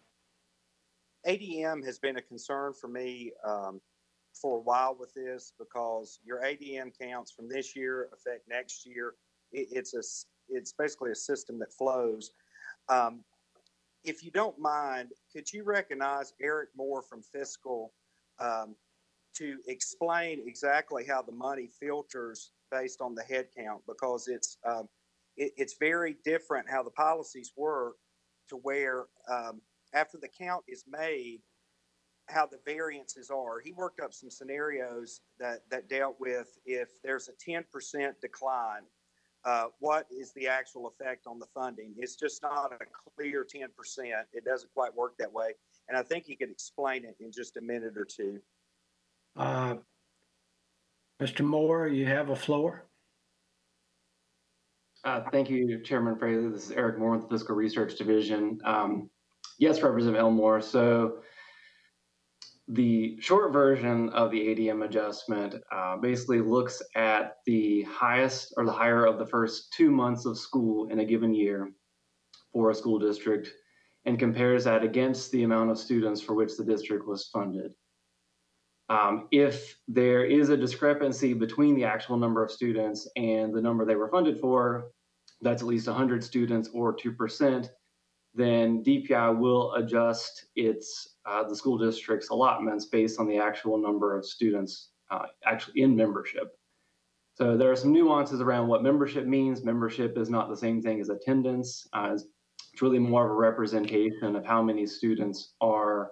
A D M has been a concern for me um, for a while with this because your A D M counts from this year affect next year. It, it's a it's basically a system that flows. Um, if you don't mind, could you recognize Eric Moore from Fiscal um, to explain exactly how the money filters based on the head count, because it's um, it, it's very different how the policies work to where um, after the count is made, how the variances are. He worked up some scenarios that, that dealt with if there's a ten percent decline, uh, what is the actual effect on the funding? It's just not a clear ten percent. It doesn't quite work that way. And I think he could explain it in just a minute or two. Uh, Mister Moore, you have a floor. Uh, thank you, Chairman Fraley. This is Eric Moore with the Fiscal Research Division. Um, yes, Representative Elmore. So the short version of the A D M adjustment uh, basically looks at the highest or the higher of the first two months of school in a given year for a school district and compares that against the amount of students for which the district was funded. Um, if there is a discrepancy between the actual number of students and the number they were funded for, that's at least one hundred students or two percent, then D P I will adjust its uh, the school district's allotments based on the actual number of students uh, actually in membership. So there are some nuances around what membership means. Membership is not the same thing as attendance. Uh, it's really more of a representation of how many students are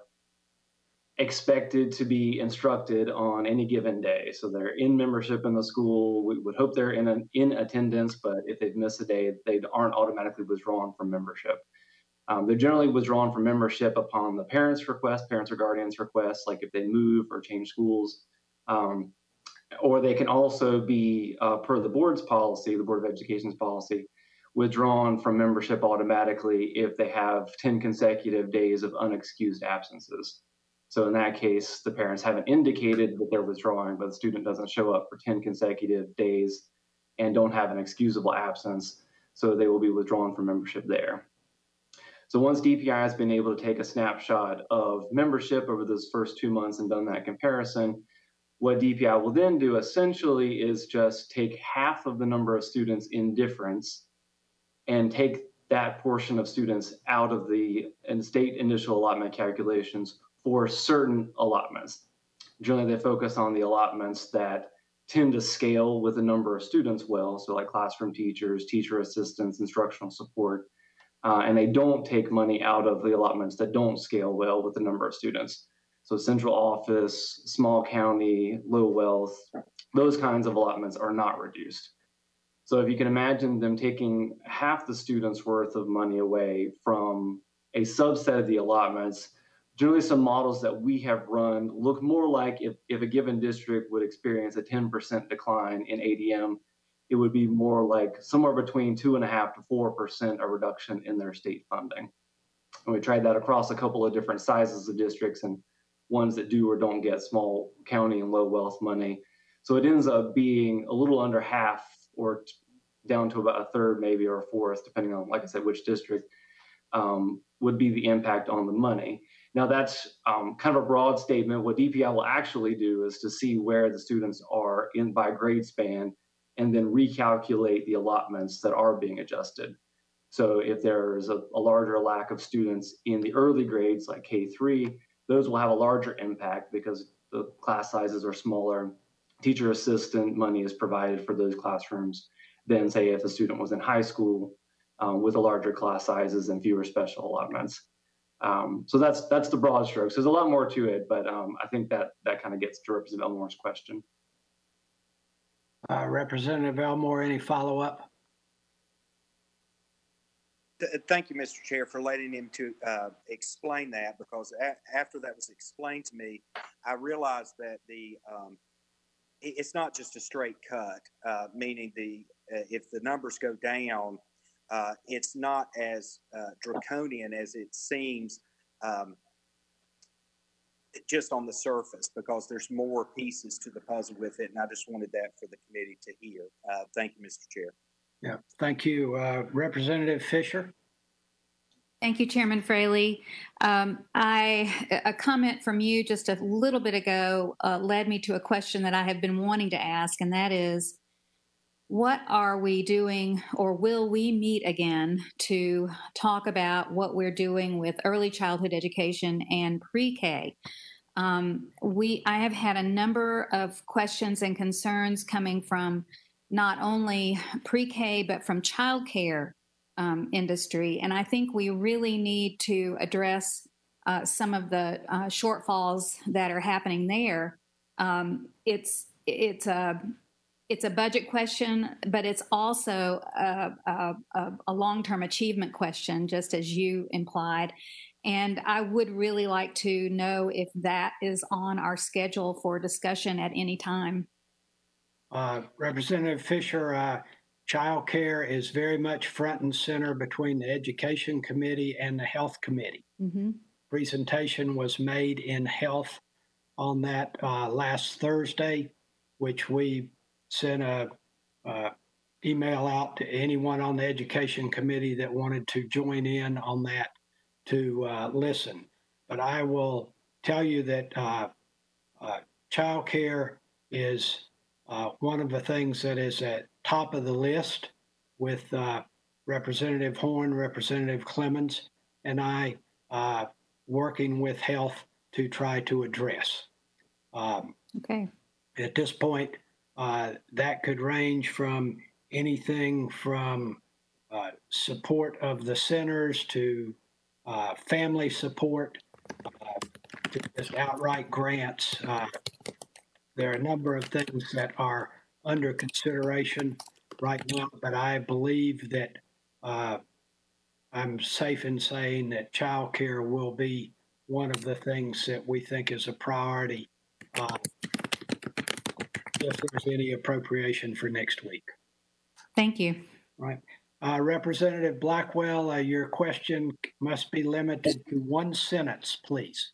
expected to be instructed on any given day. So they're in membership in the school. We would hope they're in an, in attendance, but if they've missed a day, they aren't automatically withdrawn from membership. Um, they're generally withdrawn from membership upon the parents' request, parents or guardians' request, like if they move or change schools. Um, or they can also be, uh, per the board's policy, the Board of Education's policy, withdrawn from membership automatically if they have ten consecutive days of unexcused absences. So in that case, the parents haven't indicated that they're withdrawing, but the student doesn't show up for ten consecutive days and don't have an excusable absence, so they will be withdrawn from membership there. So once D P I has been able to take a snapshot of membership over those first two months and done that comparison, what D P I will then do essentially is just take half of the number of students in difference and take that portion of students out of the state initial allotment calculations for certain allotments. Generally, they focus on the allotments that tend to scale with the number of students well, so like classroom teachers, teacher assistants, instructional support, uh, and they don't take money out of the allotments that don't scale well with the number of students. So central office, small county, low wealth, those kinds of allotments are not reduced. So if you can imagine them taking half the students' worth of money away from a subset of the allotments, generally some models that we have run look more like if, if a given district would experience a ten percent decline in A D M, it would be more like somewhere between two and a half to four percent a reduction in their state funding. And we tried that across a couple of different sizes of districts and ones that do or don't get small county and low wealth money. So it ends up being a little under half or t- down to about a third maybe or a fourth, depending on, like I said, which district um, would be the impact on the money. Now that's um, kind of a broad statement. What D P I will actually do is to see where the students are in by grade span and then recalculate the allotments that are being adjusted. So if there's a, a larger lack of students in the early grades like K three, those will have a larger impact because the class sizes are smaller. Teacher assistant money is provided for those classrooms than say if a student was in high school um, with a larger class sizes and fewer special allotments. Um, so that's that's the broad strokes. There's a lot more to it, but um, I think that that kind of gets to Representative Elmore's question. Uh, Representative Elmore, any follow-up? Thank you, Mister Chair, for letting him to uh, explain that, because a- after that was explained to me, I realized that the um, it, it's not just a straight cut, uh, meaning the uh, if the numbers go down, uh, it's not as uh, draconian as it seems um, just on the surface, because there's more pieces to the puzzle with it, and I just wanted that for the committee to hear. Uh, thank you, Mister Chair. Yeah, thank you. Uh, Representative Fisher. Thank you, Chairman Fraley. Um, I, a comment from you just a little bit ago uh, led me to a question that I have been wanting to ask, and that is, what are we doing, or will we meet again to talk about what we're doing with early childhood education and pre-K? Um, we, I have had a number of questions and concerns coming from not only pre-K, but from childcare um, industry. And I think we really need to address uh, some of the uh, shortfalls that are happening there. Um, it's it's a it's a budget question, but it's also a, a, a long-term achievement question, just as you implied. And I would really like to know if that is on our schedule for discussion at any time. Uh, Representative Fisher, uh, child care is very much front and center between the Education Committee and the Health Committee. Mm-hmm. Presentation was made in Health on that uh, last Thursday, which we sent a uh, email out to anyone on the Education Committee that wanted to join in on that to uh, listen. But I will tell you that uh, uh, child care is uh, one of the things that is at top of the list with uh, Representative Horn, Representative Clemens, and I uh, working with health to try to address. Um, Okay. At this point, uh, that could range from anything from uh, support of the centers to uh, family support uh, to just outright grants. Uh, there are a number of things that are under consideration right now, but I believe that uh, I'm safe in saying that child care will be one of the things that we think is a priority uh, if there's any appropriation for next week. Thank you. Right. Uh, Representative Blackwell, uh, your question must be limited to one sentence, please.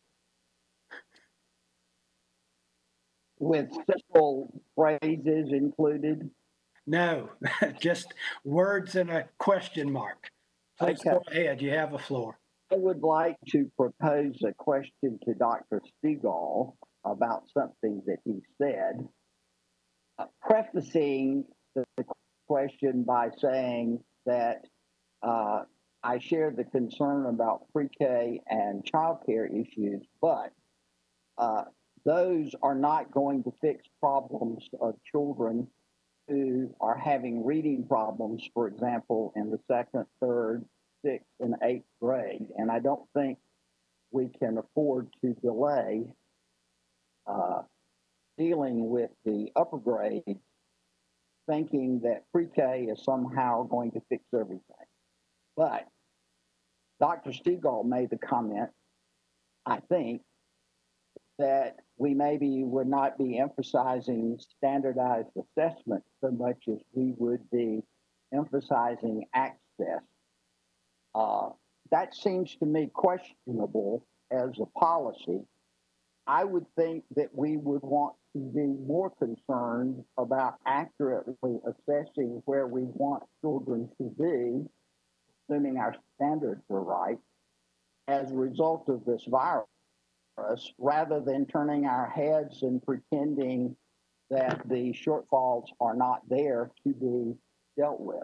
With simple phrases included? No, just words and a question mark. Please Okay. go ahead. You have the floor. I would like to propose a question to Doctor Stegall about something that he said, uh, prefacing the question by saying that uh, I share the concern about pre-K and child care issues, but uh, those are not going to fix problems of children who are having reading problems, for example, in the second, third, sixth, and eighth grade. And I don't think we can afford to delay uh, dealing with the upper grades, thinking that pre-K is somehow going to fix everything. But Doctor Stegall made the comment, I think, that we maybe would not be emphasizing standardized assessment so much as we would be emphasizing access. Uh, that seems to me questionable as a policy. I would think that we would want to be more concerned about accurately assessing where we want children to be, assuming our standards are right, as a result of this virus, rather than turning our heads and pretending that the shortfalls are not there to be dealt with.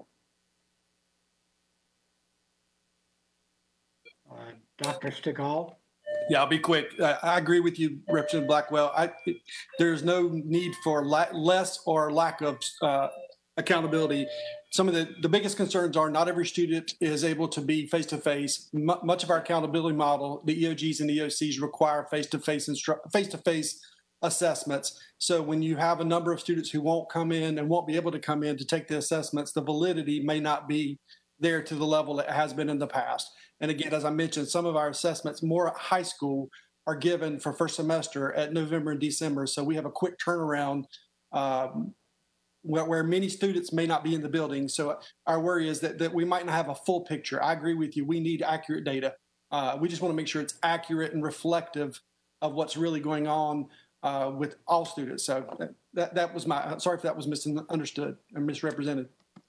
Uh, Doctor Stegall? Yeah, I'll be quick. I, I agree with you, Representative Blackwell. I, it, there's no need for la- less or lack of uh, accountability. Some of the, the biggest concerns are not every student is able to be face-to-face. M- much of our accountability model, the E O Gs and E O Cs require face-to-face instru- face-to-face assessments. So when you have a number of students who won't come in and won't be able to come in to take the assessments, the validity may not be there to the level it has been in the past. And again, as I mentioned, some of our assessments, more at high school, are given for first semester at November and December. So we have a quick turnaround um, where, where many students may not be in the building. So our worry is that, that we might not have a full picture. I agree with you. We need accurate data. Uh, we just want to make sure it's accurate and reflective of what's really going on uh, with all students. So that, that was my, sorry if that was misunderstood or misrepresented.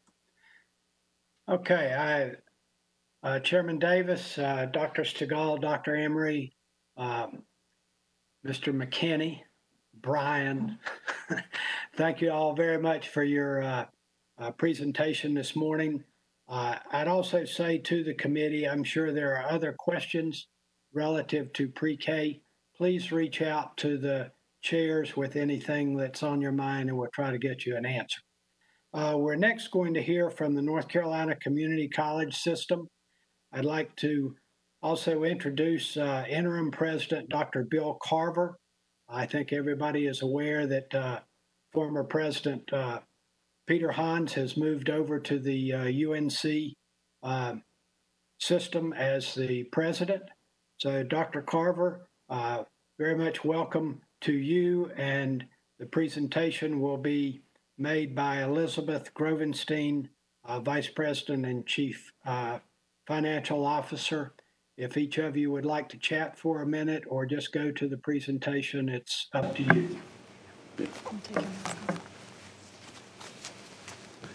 Okay, I, uh, Chairman Davis, uh, Doctor Stegall, Doctor Emery, um, Mister McKinney, Brian, thank you all very much for your uh, uh, presentation this morning. Uh, I'd also say to the committee, I'm sure there are other questions relative to pre-K. Please reach out to the chairs with anything that's on your mind and we'll try to get you an answer. Uh, we're next going to hear from the North Carolina Community College System. I'd like to also introduce uh, Interim President Doctor Bill Carver. I think everybody is aware that uh, former President uh, Peter Hans has moved over to the uh, U N C uh, system as the president. So Doctor Carver, uh, very much welcome to you, and the presentation will be made by Elizabeth Grovenstein, uh, Vice President and Chief uh, Financial Officer. If each of you would like to chat for a minute or just go to the presentation, it's up to you.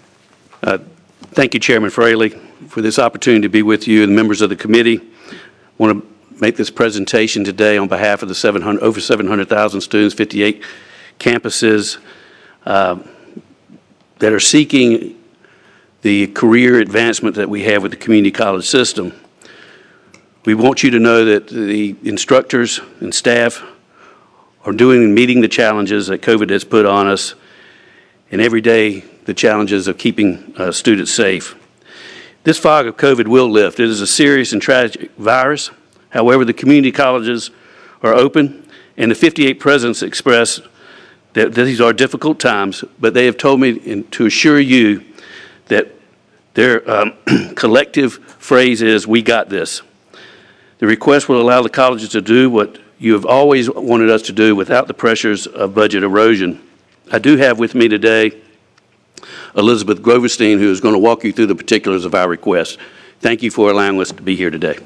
Uh, thank you, Chairman Fraley, for this opportunity to be with you and members of the committee. want to make this presentation today on behalf of the seven hundred, over seven hundred thousand students, fifty-eight campuses uh, that are seeking the career advancement that we have with the community college system. We want you to know that the instructors and staff are doing and meeting the challenges that COVID has put on us, and every day the challenges of keeping uh, students safe. This fog of COVID will lift. It is a serious and tragic virus. However, the community colleges are open, and the fifty-eight presidents expressed that these are difficult times, but they have told me to assure you that their um, collective phrase is, "We got this." The request will allow the colleges to do what you have always wanted us to do without the pressures of budget erosion. I do have with me today Elizabeth Groverstein, who is going to walk you through the particulars of our request. Thank you for allowing us to be here today.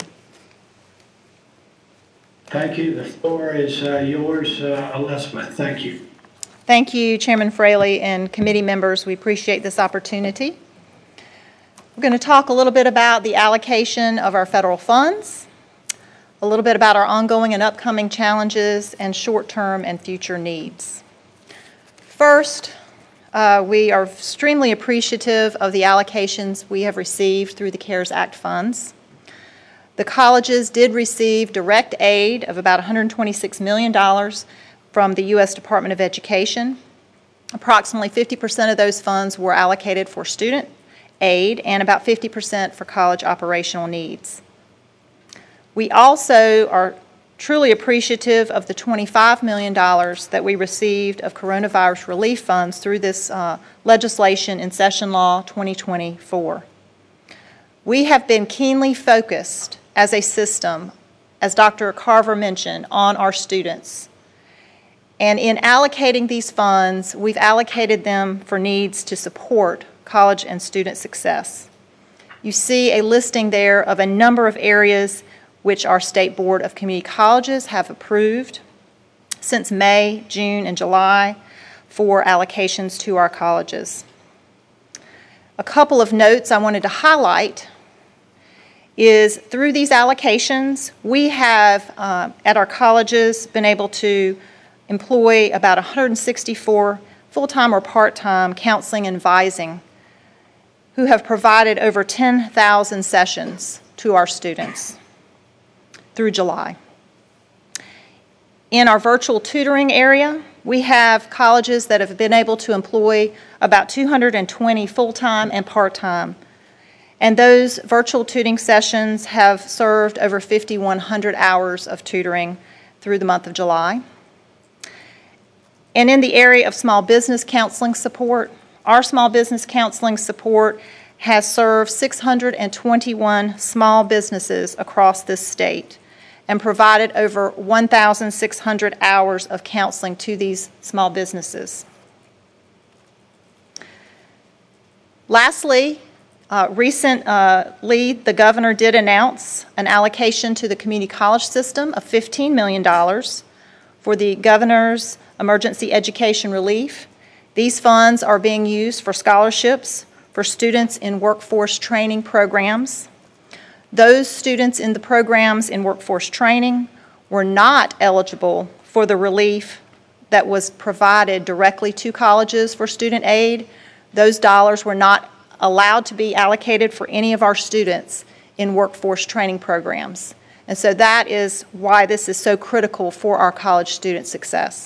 Thank you. The floor is uh, yours, uh, Elizabeth. Thank you. Thank you, Chairman Fraley and committee members. We appreciate this opportunity. We're going to talk a little bit about the allocation of our federal funds, a little bit about our ongoing and upcoming challenges, and short-term and future needs. First, uh, we are extremely appreciative of the allocations we have received through the CARES Act funds. The colleges did receive direct aid of about one hundred twenty-six million dollars from the U S Department of Education. Approximately fifty percent of those funds were allocated for student aid and about fifty percent for college operational needs. We also are truly appreciative of the twenty-five million dollars that we received of coronavirus relief funds through this uh, legislation in Session Law twenty twenty-four. We have been keenly focused as a system, as Doctor Carver mentioned, on our students. And in allocating these funds, we've allocated them for needs to support college and student success. You see a listing there of a number of areas which our State Board of Community Colleges have approved since May, June, and July for allocations to our colleges. A couple of notes I wanted to highlight is through these allocations, we have uh, at our colleges been able to employ about one hundred sixty-four full-time or part-time counseling and advising who have provided over ten thousand sessions to our students through July. In our virtual tutoring area, we have colleges that have been able to employ about two hundred twenty full-time and part-time, and those virtual tutoring sessions have served over five thousand one hundred hours of tutoring through the month of July. And in the area of small business counseling support, our small business counseling support has served six hundred twenty-one small businesses across this state and provided over one thousand six hundred hours of counseling to these small businesses. Lastly, uh, recently uh, the governor did announce an allocation to the community college system of fifteen million dollars for the governor's emergency education relief. These funds are being used for scholarships for students in workforce training programs. Those students in the programs in workforce training were not eligible for the relief that was provided directly to colleges for student aid. Those dollars were not allowed to be allocated for any of our students in workforce training programs. And so that is why this is so critical for our college student success.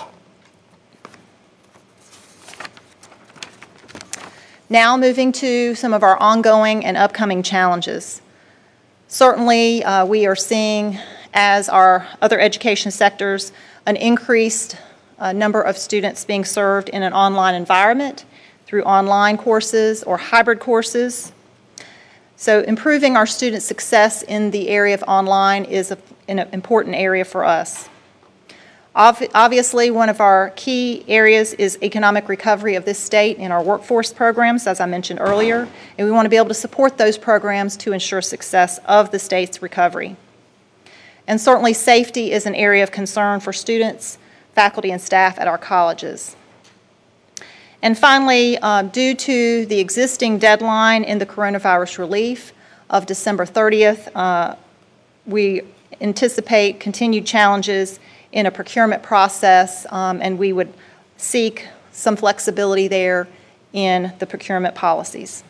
Now moving to some of our ongoing and upcoming challenges. Certainly, uh, we are seeing, as our other education sectors, an increased uh, number of students being served in an online environment through online courses or hybrid courses. So improving our student success in the area of online is a, an important area for us. Obviously, one of our key areas is economic recovery of this state in our workforce programs, as I mentioned earlier, and we want to be able to support those programs to ensure success of the state's recovery. And certainly safety is an area of concern for students, faculty, and staff at our colleges. And finally, uh, due to the existing deadline in the coronavirus relief of December thirtieth, uh, we anticipate continued challenges in a procurement process, um, and we would seek some flexibility there in the procurement policies.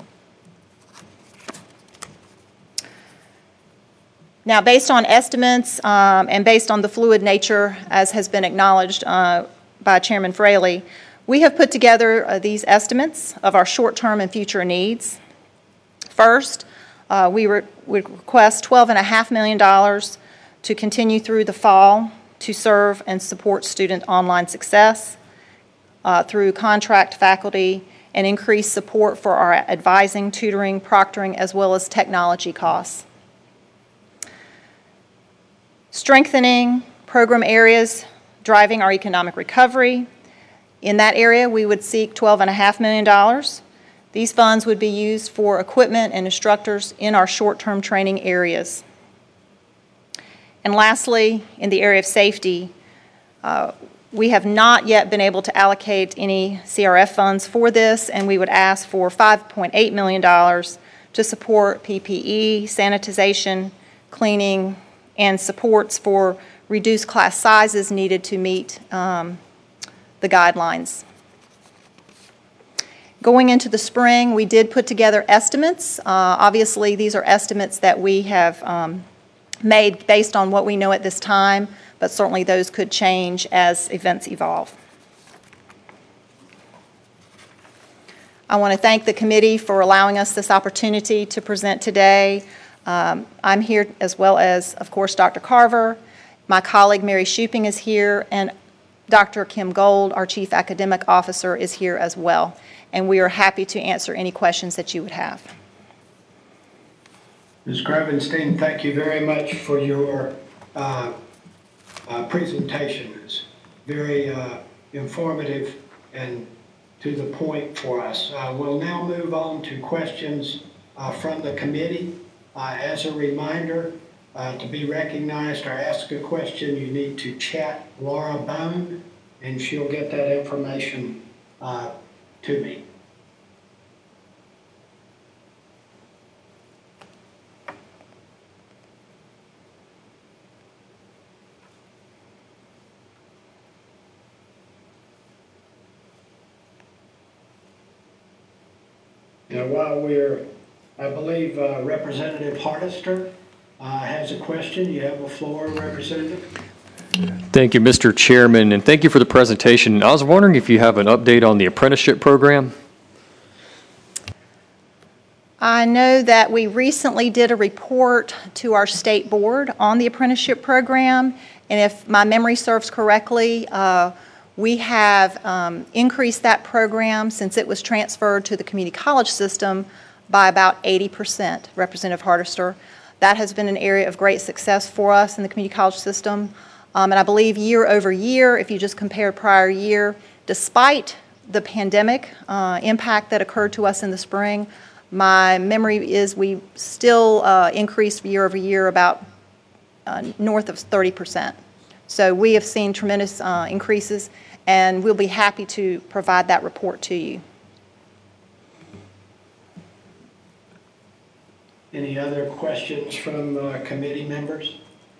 Now, based on estimates um, and based on the fluid nature, as has been acknowledged uh, by Chairman Fraley, we have put together uh, these estimates of our short-term and future needs. First, uh, we re would request twelve point five million dollars to continue through the fall to serve and support student online success uh, through contract faculty and increased support for our advising, tutoring, proctoring, as well as technology costs. Strengthening program areas driving our economic recovery. In that area, we would seek twelve point five million dollars. These funds would be used for equipment and instructors in our short-term training areas. And lastly, in the area of safety, uh, we have not yet been able to allocate any C R F funds for this, and we would ask for five point eight million dollars to support P P E, sanitization, cleaning, and supports for reduced class sizes needed to meet um, the guidelines. Going into the spring, we did put together estimates. Uh, obviously, these are estimates that we have um, made based on what we know at this time, but certainly those could change as events evolve. I want to thank the committee for allowing us this opportunity to present today. Um, I'm here as well as, of course, Doctor Carver. My colleague Mary Shuping is here, and Doctor Kim Gold, our Chief Academic Officer, is here as well. And we are happy to answer any questions that you would have. Miz Grovenstein, thank you very much for your uh, uh, presentation. It's very uh, informative and to the point for us. Uh, we'll now move on to questions uh, from the committee. Uh, as a reminder, uh, to be recognized or ask a question, you need to chat Laura Bone, and she'll get that information uh, to me. Now, while we're, I believe uh, Representative Hardister uh, has a question. You have the floor, Representative. Thank you, Mister Chairman, and thank you for the presentation. I was wondering if you have an update on the apprenticeship program. I know that we recently did a report to our state board on the apprenticeship program, and if my memory serves correctly, uh, we have um, increased that program since it was transferred to the community college system by about eighty percent, Representative Hardister. That has been an area of great success for us in the community college system. Um, and I believe year over year, if you just compare prior year, despite the pandemic uh, impact that occurred to us in the spring, my memory is we still uh, increased year over year about uh, north of thirty percent. So we have seen tremendous uh, increases, and we'll be happy to provide that report to you. Any other questions from uh, committee members?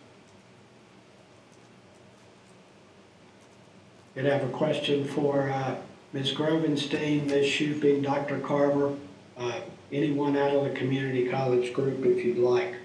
You'd have a question for uh, Miz Grovenstein, Miz Shuping, Doctor Carver, uh, anyone out of the community college group if you'd like.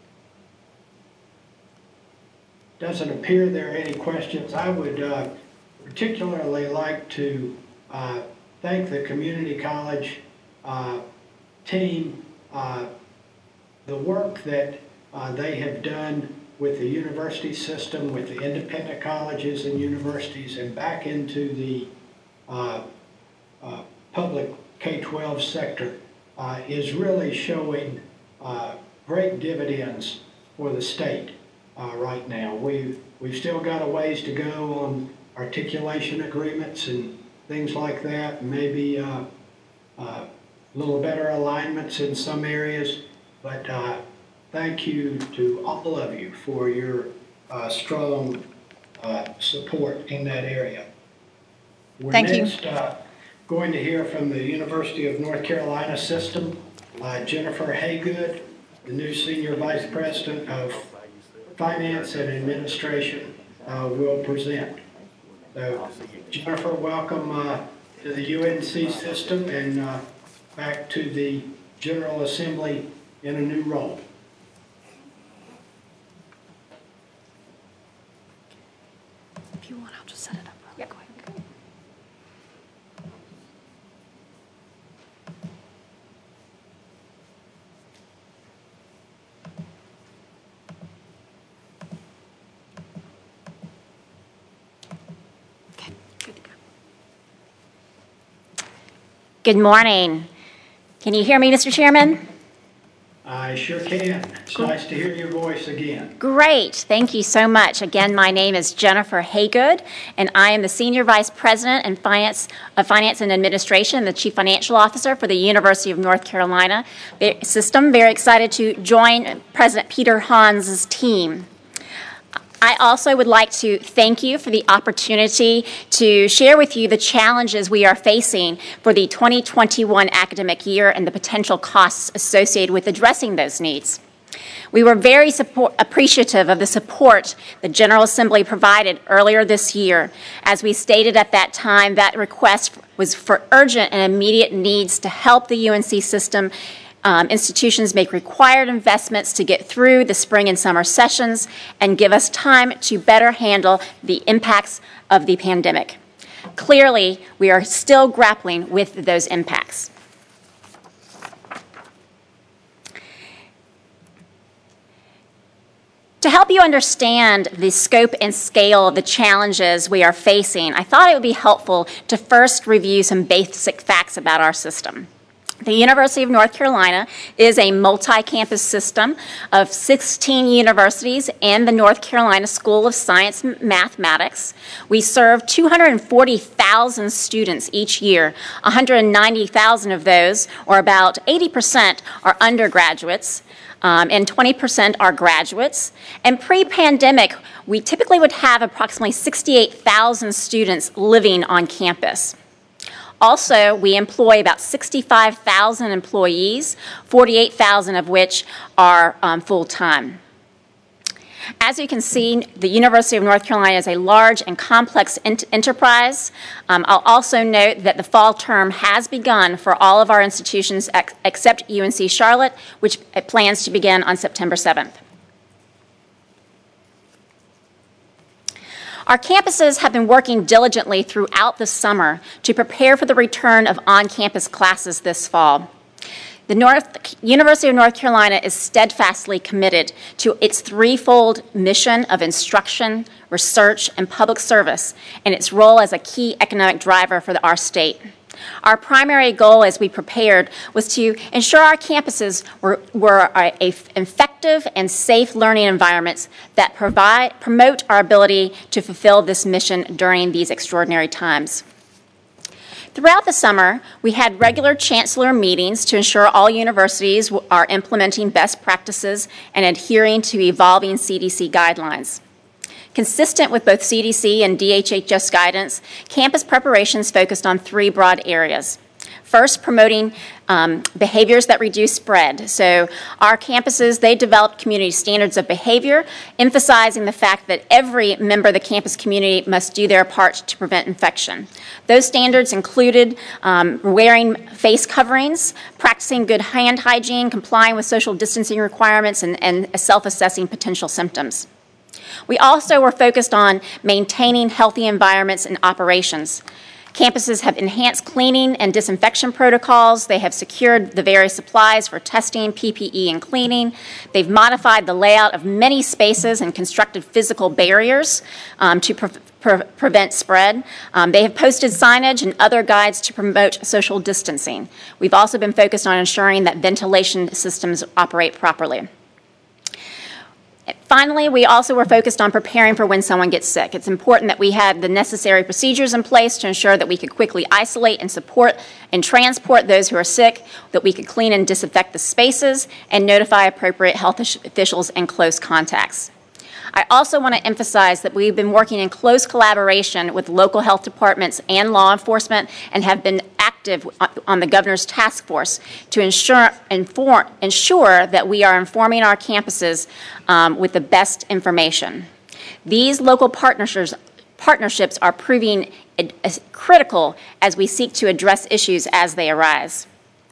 Doesn't appear there are any questions. I would uh, particularly like to uh, thank the community college uh, team, uh, the work that uh, they have done with the university system, with the independent colleges and universities, and back into the uh, uh, public K twelve sector uh, is really showing uh, great dividends for the state uh, right now. We've, we've still got a ways to go on articulation agreements and things like that, maybe uh, uh, a little better alignments in some areas, but uh, thank you to all of you for your uh, strong uh, support in that area. We're Thank next, you. Uh, going to hear from the University of North Carolina system, uh, Jennifer Haygood, the new Senior Vice President of Finance and Administration uh, will present. So, Jennifer, welcome uh, to the U N C system and uh, back to the General Assembly in a new role. If you want, I'll just set it up real quick. Okay, good to go. Good morning. Can you hear me, Mister Chairman? I sure can. It's nice to hear your voice again. Great. Thank you so much. Again, my name is Jennifer Haygood, and I am the Senior Vice President in Finance, of Finance and Administration, the Chief Financial Officer for the University of North Carolina system. Very excited to join President Peter Hans's team. I also would like to thank you for the opportunity to share with you the challenges we are facing for the twenty twenty-one academic year and the potential costs associated with addressing those needs. We were very support, appreciative of the support the General Assembly provided earlier this year. As we stated at that time, that request was for urgent and immediate needs to help the U N C system Um, institutions make required investments to get through the spring and summer sessions and give us time to better handle the impacts of the pandemic. Clearly, we are still grappling with those impacts. To help you understand the scope and scale of the challenges we are facing, I thought it would be helpful to first review some basic facts about our system. The University of North Carolina is a multi-campus system of sixteen universities and the North Carolina School of Science and Mathematics. We serve two hundred forty thousand students each year. one hundred ninety thousand of those, or about eighty percent, are undergraduates, um, and twenty percent are graduates. And pre-pandemic, we typically would have approximately sixty-eight thousand students living on campus. Also, we employ about sixty-five thousand employees, forty-eight thousand of which are um, full-time. As you can see, the University of North Carolina is a large and complex ent enterprise. Um, I'll also note that the fall term has begun for all of our institutions ex except U N C Charlotte, which plans to begin on September seventh. Our campuses have been working diligently throughout the summer to prepare for the return of on-campus classes this fall. The North, University of North Carolina is steadfastly committed to its threefold mission of instruction, research, and public service, and its role as a key economic driver for the, our state. Our primary goal as we prepared was to ensure our campuses were, were a, a effective and safe learning environments that provide, promote our ability to fulfill this mission during these extraordinary times. Throughout the summer, we had regular chancellor meetings to ensure all universities are implementing best practices and adhering to evolving C D C guidelines. Consistent with both C D C and D H H S guidance, campus preparations focused on three broad areas. First, promoting um, behaviors that reduce spread. So our campuses, they developed community standards of behavior, emphasizing the fact that every member of the campus community must do their part to prevent infection. Those standards included um, wearing face coverings, practicing good hand hygiene, complying with social distancing requirements, and, and self-assessing potential symptoms. We also were focused on maintaining healthy environments and operations. Campuses have enhanced cleaning and disinfection protocols. They have secured the various supplies for testing, P P E, and cleaning. They've modified the layout of many spaces and constructed physical barriers um, to pre pre prevent spread. Um, they have posted signage and other guides to promote social distancing. We've also been focused on ensuring that ventilation systems operate properly. Finally, we also were focused on preparing for when someone gets sick. It's important that we had the necessary procedures in place to ensure that we could quickly isolate and support and transport those who are sick, that we could clean and disinfect the spaces, and notify appropriate health officials and close contacts. I also want to emphasize that we've been working in close collaboration with local health departments and law enforcement and have been active on the governor's task force to ensure, inform, ensure that we are informing our campuses um, with the best information. These local partnerships, partnerships are proving critical as we seek to address issues as they arise.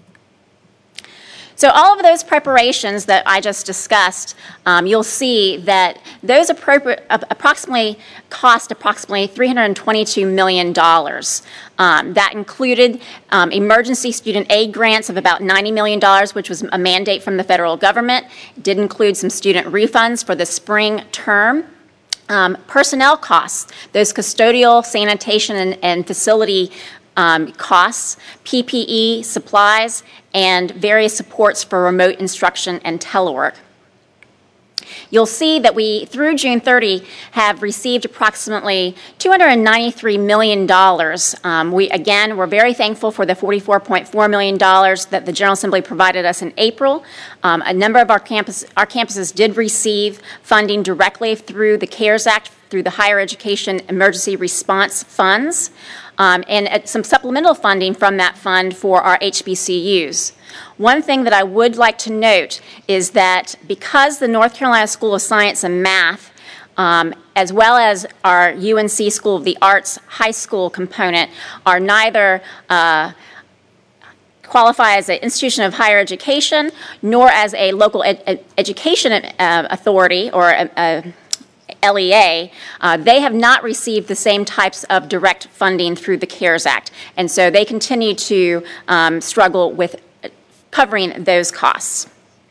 So all of those preparations that I just discussed, um, you'll see that those appropriate, uh, approximately cost approximately three hundred twenty-two million dollars. Um, that included um, emergency student aid grants of about ninety million dollars, which was a mandate from the federal government. It did include some student refunds for the spring term. Um, personnel costs, those custodial, sanitation, and, and facility um, costs, P P E, supplies, and various supports for remote instruction and telework. You'll see that we, through June thirtieth, have received approximately two hundred ninety-three million dollars. Um, we, again, we're very thankful for the forty-four point four million dollars that the General Assembly provided us in April. Um, a number of our, campus, our campuses did receive funding directly through the CARES Act, through the Higher Education Emergency Response Funds, um, and uh, some supplemental funding from that fund for our H B C Us. One thing that I would like to note is that because the North Carolina School of Science and Math, um, as well as our U N C School of the Arts high school component, are neither uh, qualify as an institution of higher education nor as a local ed ed education uh, authority or a, a L E A, uh, they have not received the same types of direct funding through the CARES Act, and so they continue to um, struggle with covering those costs.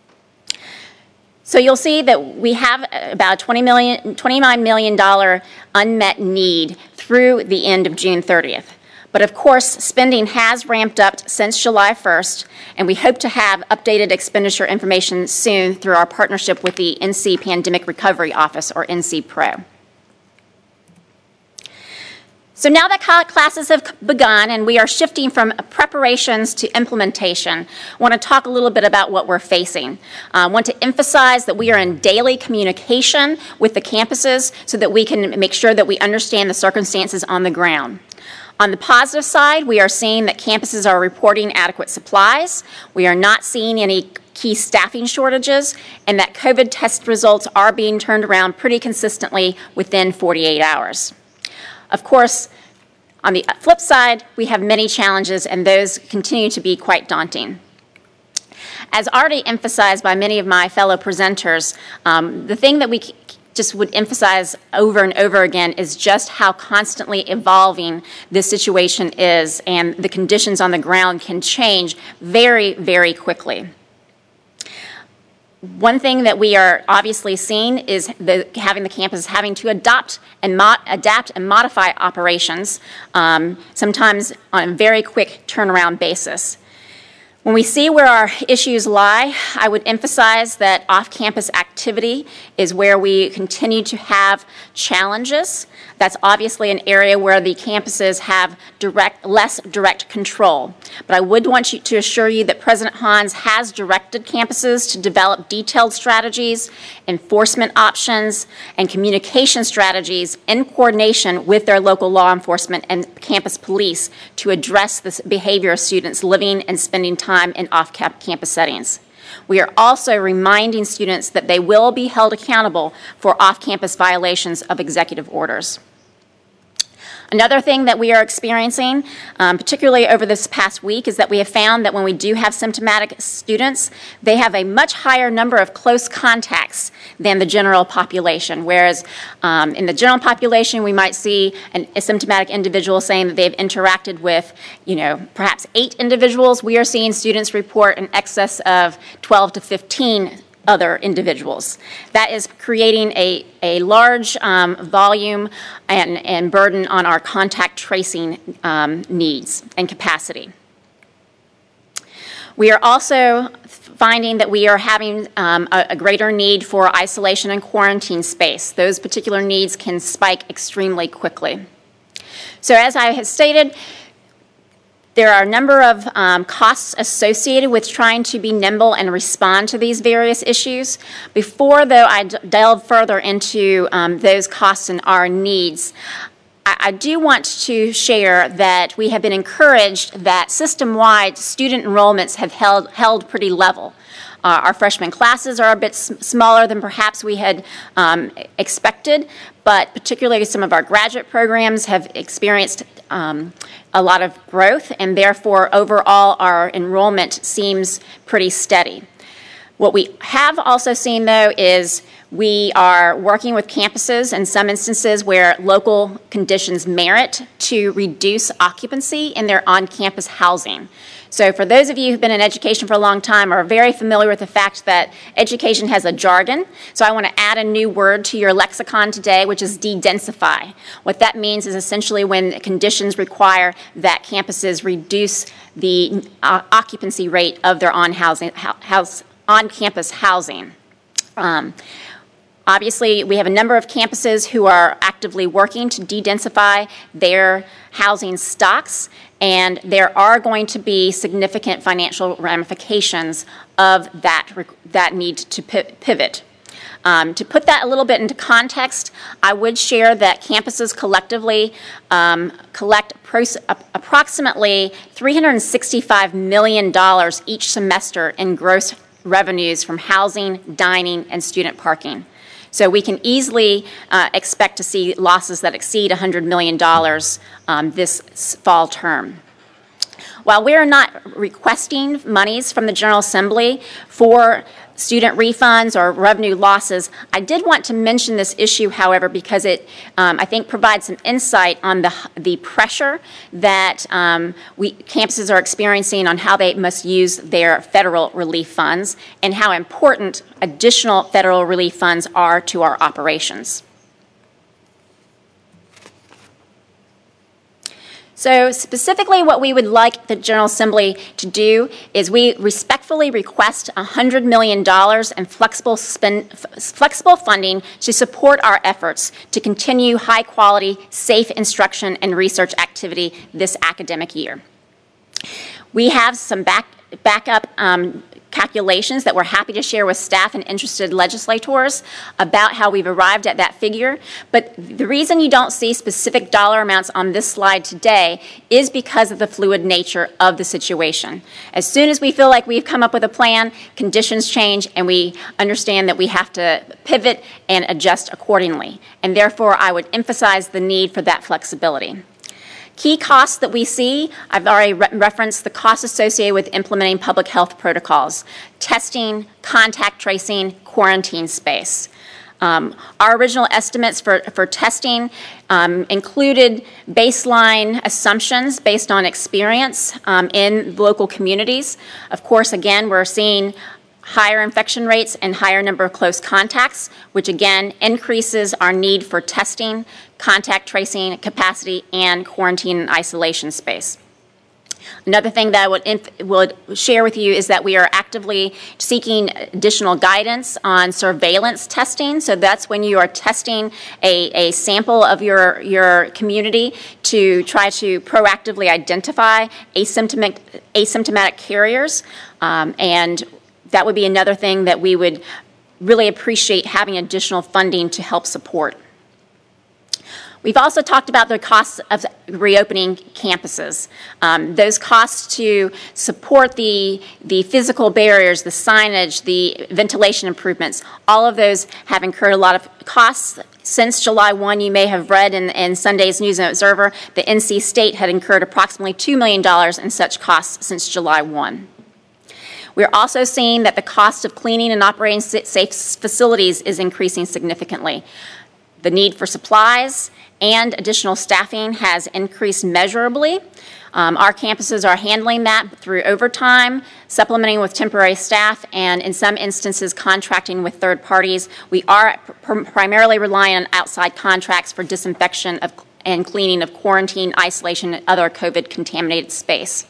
So you'll see that we have about twenty million, twenty-nine million dollars unmet need through the end of June thirtieth. But of course, spending has ramped up since July first, and we hope to have updated expenditure information soon through our partnership with the N C Pandemic Recovery Office, or N C Pro. So now that classes have begun and we are shifting from preparations to implementation, I want to talk a little bit about what we're facing. I uh, want to emphasize that we are in daily communication with the campuses so that we can make sure that we understand the circumstances on the ground. On the positive side, we are seeing that campuses are reporting adequate supplies. We are not seeing any key staffing shortages, and that COVID test results are being turned around pretty consistently within forty-eight hours. Of course, on the flip side, we have many challenges, and those continue to be quite daunting. As already emphasized by many of my fellow presenters, um, the thing that we just would emphasize over and over again is just how constantly evolving this situation is, and the conditions on the ground can change very, very quickly. One thing that we are obviously seeing is the, having the campus having to adopt and mo adapt and modify operations, um, sometimes on a very quick turnaround basis. When we see where our issues lie, I would emphasize that off-campus activity is where we continue to have challenges. That's obviously an area where the campuses have direct, less direct control. But I would want you to assure you that President Hans has directed campuses to develop detailed strategies, enforcement options, and communication strategies in coordination with their local law enforcement and campus police to address the behavior of students living and spending time in off-campus settings. We are also reminding students that they will be held accountable for off-campus violations of executive orders. Another thing that we are experiencing, um, particularly over this past week, is that we have found that when we do have symptomatic students, they have a much higher number of close contacts than the general population. Whereas um, in the general population, we might see an asymptomatic individual saying that they've interacted with, you know, perhaps eight individuals. We are seeing students report in excess of twelve to fifteen other individuals. That is creating a, a large um, volume and, and burden on our contact tracing um, needs and capacity. We are also finding that we are having um, a, a greater need for isolation and quarantine space. Those particular needs can spike extremely quickly. So as I have stated, There are a number of um, costs associated with trying to be nimble and respond to these various issues. Before, though, I d- delve further into um, those costs and our needs, I, I do want to share that we have been encouraged that system-wide student enrollments have held, held pretty level. Uh, our freshman classes are a bit s- smaller than perhaps we had um, expected, but particularly some of our graduate programs have experienced um, a lot of growth, and therefore overall our enrollment seems pretty steady. What we have also seen, though, is we are working with campuses in some instances where local conditions merit to reduce occupancy in their on-campus housing. So for those of you who've been in education for a long time are very familiar with the fact that education has a jargon. So I want to add a new word to your lexicon today, which is de-densify. What that means is essentially when conditions require that campuses reduce the uh, occupancy rate of their on-housing, house, on-campus housing. Um, Obviously, we have a number of campuses who are actively working to de-densify their housing stocks, and there are going to be significant financial ramifications of that, that need to pivot. Um, to put that a little bit into context, I would share that campuses collectively um, collect approximately three hundred sixty-five million dollars each semester in gross revenues from housing, dining, and student parking. So we can easily uh, expect to see losses that exceed one hundred million dollars um, this fall term. While we are not requesting monies from the General Assembly for student refunds or revenue losses, I did want to mention this issue, however, because it, um, I think, provides some insight on the, the pressure that um, we, campuses are experiencing on how they must use their federal relief funds and how important additional federal relief funds are to our operations. So specifically what we would like the General Assembly to do is we respectfully request one hundred million dollars in flexible, spend, flexible funding to support our efforts to continue high-quality, safe instruction and research activity this academic year. We have some back, backup um, calculations that we're happy to share with staff and interested legislators about how we've arrived at that figure. But the reason you don't see specific dollar amounts on this slide today is because of the fluid nature of the situation. As soon as we feel like we've come up with a plan, conditions change, and we understand that we have to pivot and adjust accordingly. And therefore, I would emphasize the need for that flexibility. Key costs that we see, I've already re- referenced the costs associated with implementing public health protocols, testing, contact tracing, quarantine space. Um, our original estimates for, for testing um, included baseline assumptions based on experience um, in local communities. Of course, again, we're seeing higher infection rates and higher number of close contacts, which again increases our need for testing, contact tracing capacity, and quarantine and isolation space. Another thing that I would, inf- would share with you is that we are actively seeking additional guidance on surveillance testing. So that's when you are testing a, a sample of your, your community to try to proactively identify asymptomatic, asymptomatic carriers. Um, and that would be another thing that we would really appreciate having additional funding to help support. We've also talked about the costs of reopening campuses. Um, those costs to support the, the physical barriers, the signage, the ventilation improvements, all of those have incurred a lot of costs. Since July first, you may have read in, in Sunday's News and Observer, the N C State had incurred approximately two million dollars in such costs since July first. We're also seeing that the cost of cleaning and operating safe facilities is increasing significantly. The need for supplies and additional staffing has increased measurably. Um, our campuses are handling that through overtime, supplementing with temporary staff, and in some instances contracting with third parties. We are pr- primarily relying on outside contracts for disinfection of, and cleaning of quarantine, isolation, and other COVID-contaminated space.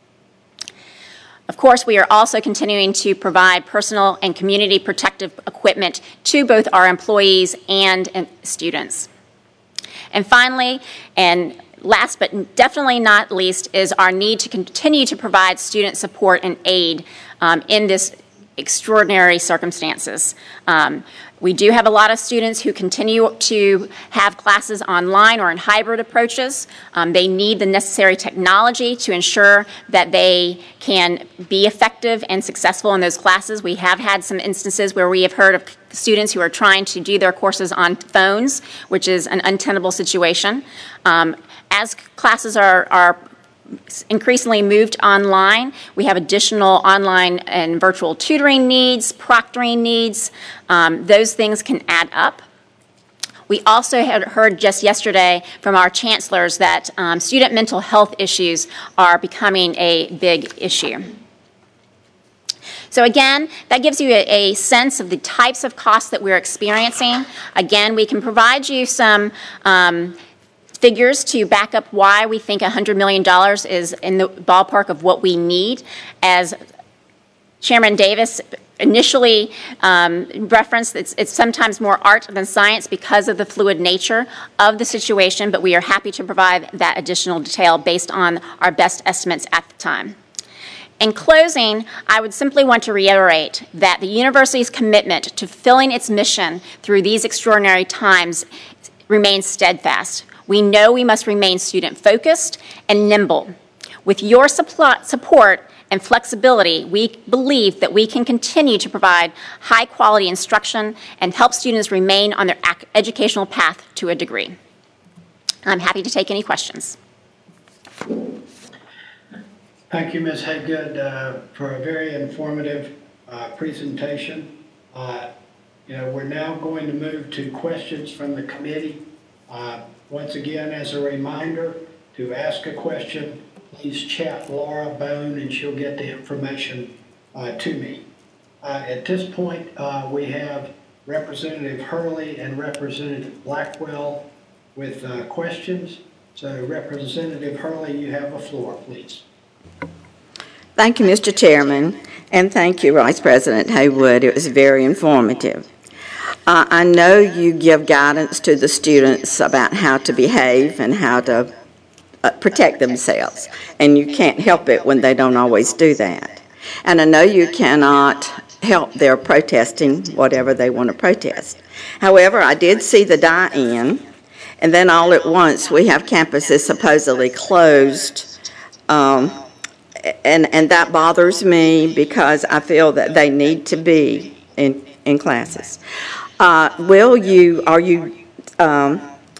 Of course, we are also continuing to provide personal and community protective equipment to both our employees and students. And finally, and last but definitely not least, is our need to continue to provide student support and aid um, in this extraordinary circumstances. Um, we do have a lot of students who continue to have classes online or in hybrid approaches. Um, they need the necessary technology to ensure that they can be effective and successful in those classes. We have had some instances where we have heard of students who are trying to do their courses on phones, which is an untenable situation. Um, as classes are, are increasingly moved online, we have additional online and virtual tutoring needs, proctoring needs. Um, those things can add up. We also had heard just yesterday from our chancellors that um, student mental health issues are becoming a big issue. So again, that gives you a, a sense of the types of costs that we're experiencing. Again, we can provide you some um, figures to back up why we think one hundred million dollars is in the ballpark of what we need. As Chairman Davis initially um, referenced, it's, it's sometimes more art than science because of the fluid nature of the situation, but we are happy to provide that additional detail based on our best estimates at the time. In closing, I would simply want to reiterate that the university's commitment to fulfilling its mission through these extraordinary times remains steadfast. We know we must remain student-focused and nimble. With your support and flexibility, we believe that we can continue to provide high-quality instruction and help students remain on their educational path to a degree. I'm happy to take any questions. Thank you, Miz Haygood, uh, for a very informative uh, presentation. Uh, you know, we're now going to move to questions from the committee. Uh, once again, as a reminder, to ask a question, please chat Laura Bone and she'll get the information uh, to me. Uh, at this point, uh, we have Representative Hurley and Representative Blackwell with uh, questions. So Representative Hurley, you have the floor, please. Thank you, Mister Chairman, and thank you, Vice President Haywood. It was very informative. Uh, I know you give guidance to the students about how to behave and how to uh, protect themselves, and you can't help it when they don't always do that. And I know you cannot help their protesting whatever they want to protest. However, I did see the die-in, and then all at once we have campuses supposedly closed, um, and, and that bothers me because I feel that they need to be in, in classes. Uh, will you, are you um,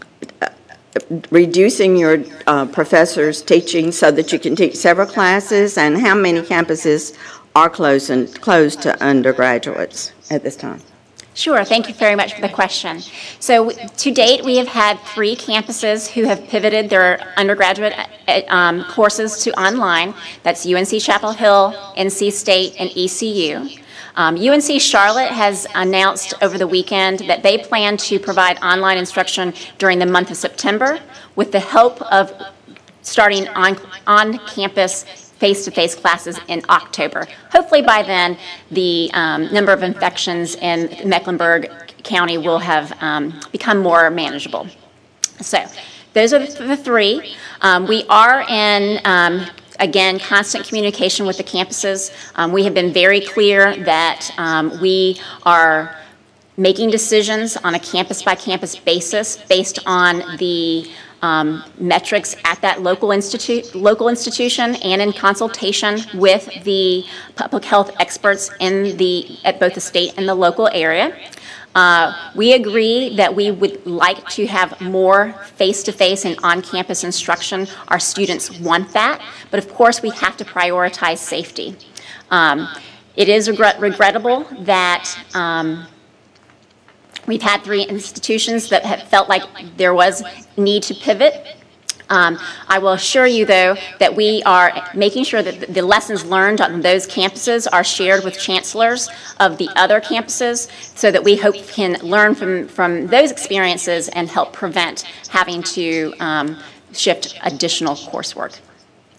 reducing your uh, professors' teaching so that you can teach several classes? And how many campuses are closed, and, closed to undergraduates at this time? Sure. Thank you very much for the question. So to date, we have had three campuses who have pivoted their undergraduate um, courses to online. That's U N C Chapel Hill, N C State, and E C U. Um, U N C Charlotte has announced over the weekend that they plan to provide online instruction during the month of September with the hope of starting on, on-campus face-to-face classes in October. Hopefully by then, the um, number of infections in Mecklenburg County will have um, become more manageable. So those are the three. Um, we are in um, Again, constant communication with the campuses. Um, we have been very clear that um, we are making decisions on a campus-by-campus basis based on the um, metrics at that local, institute, local institution and in consultation with the public health experts in the, at both the state and the local area. Uh, we agree that we would like to have more face-to-face and on-campus instruction. Our students want that, but of course we have to prioritize safety. Um, it is regret regrettable that um, we've had three institutions that have felt like there was need to pivot. Um, I will assure you, though, that we are making sure that the lessons learned on those campuses are shared with chancellors of the other campuses so that we hope can learn from, from those experiences and help prevent having to um, shift additional coursework.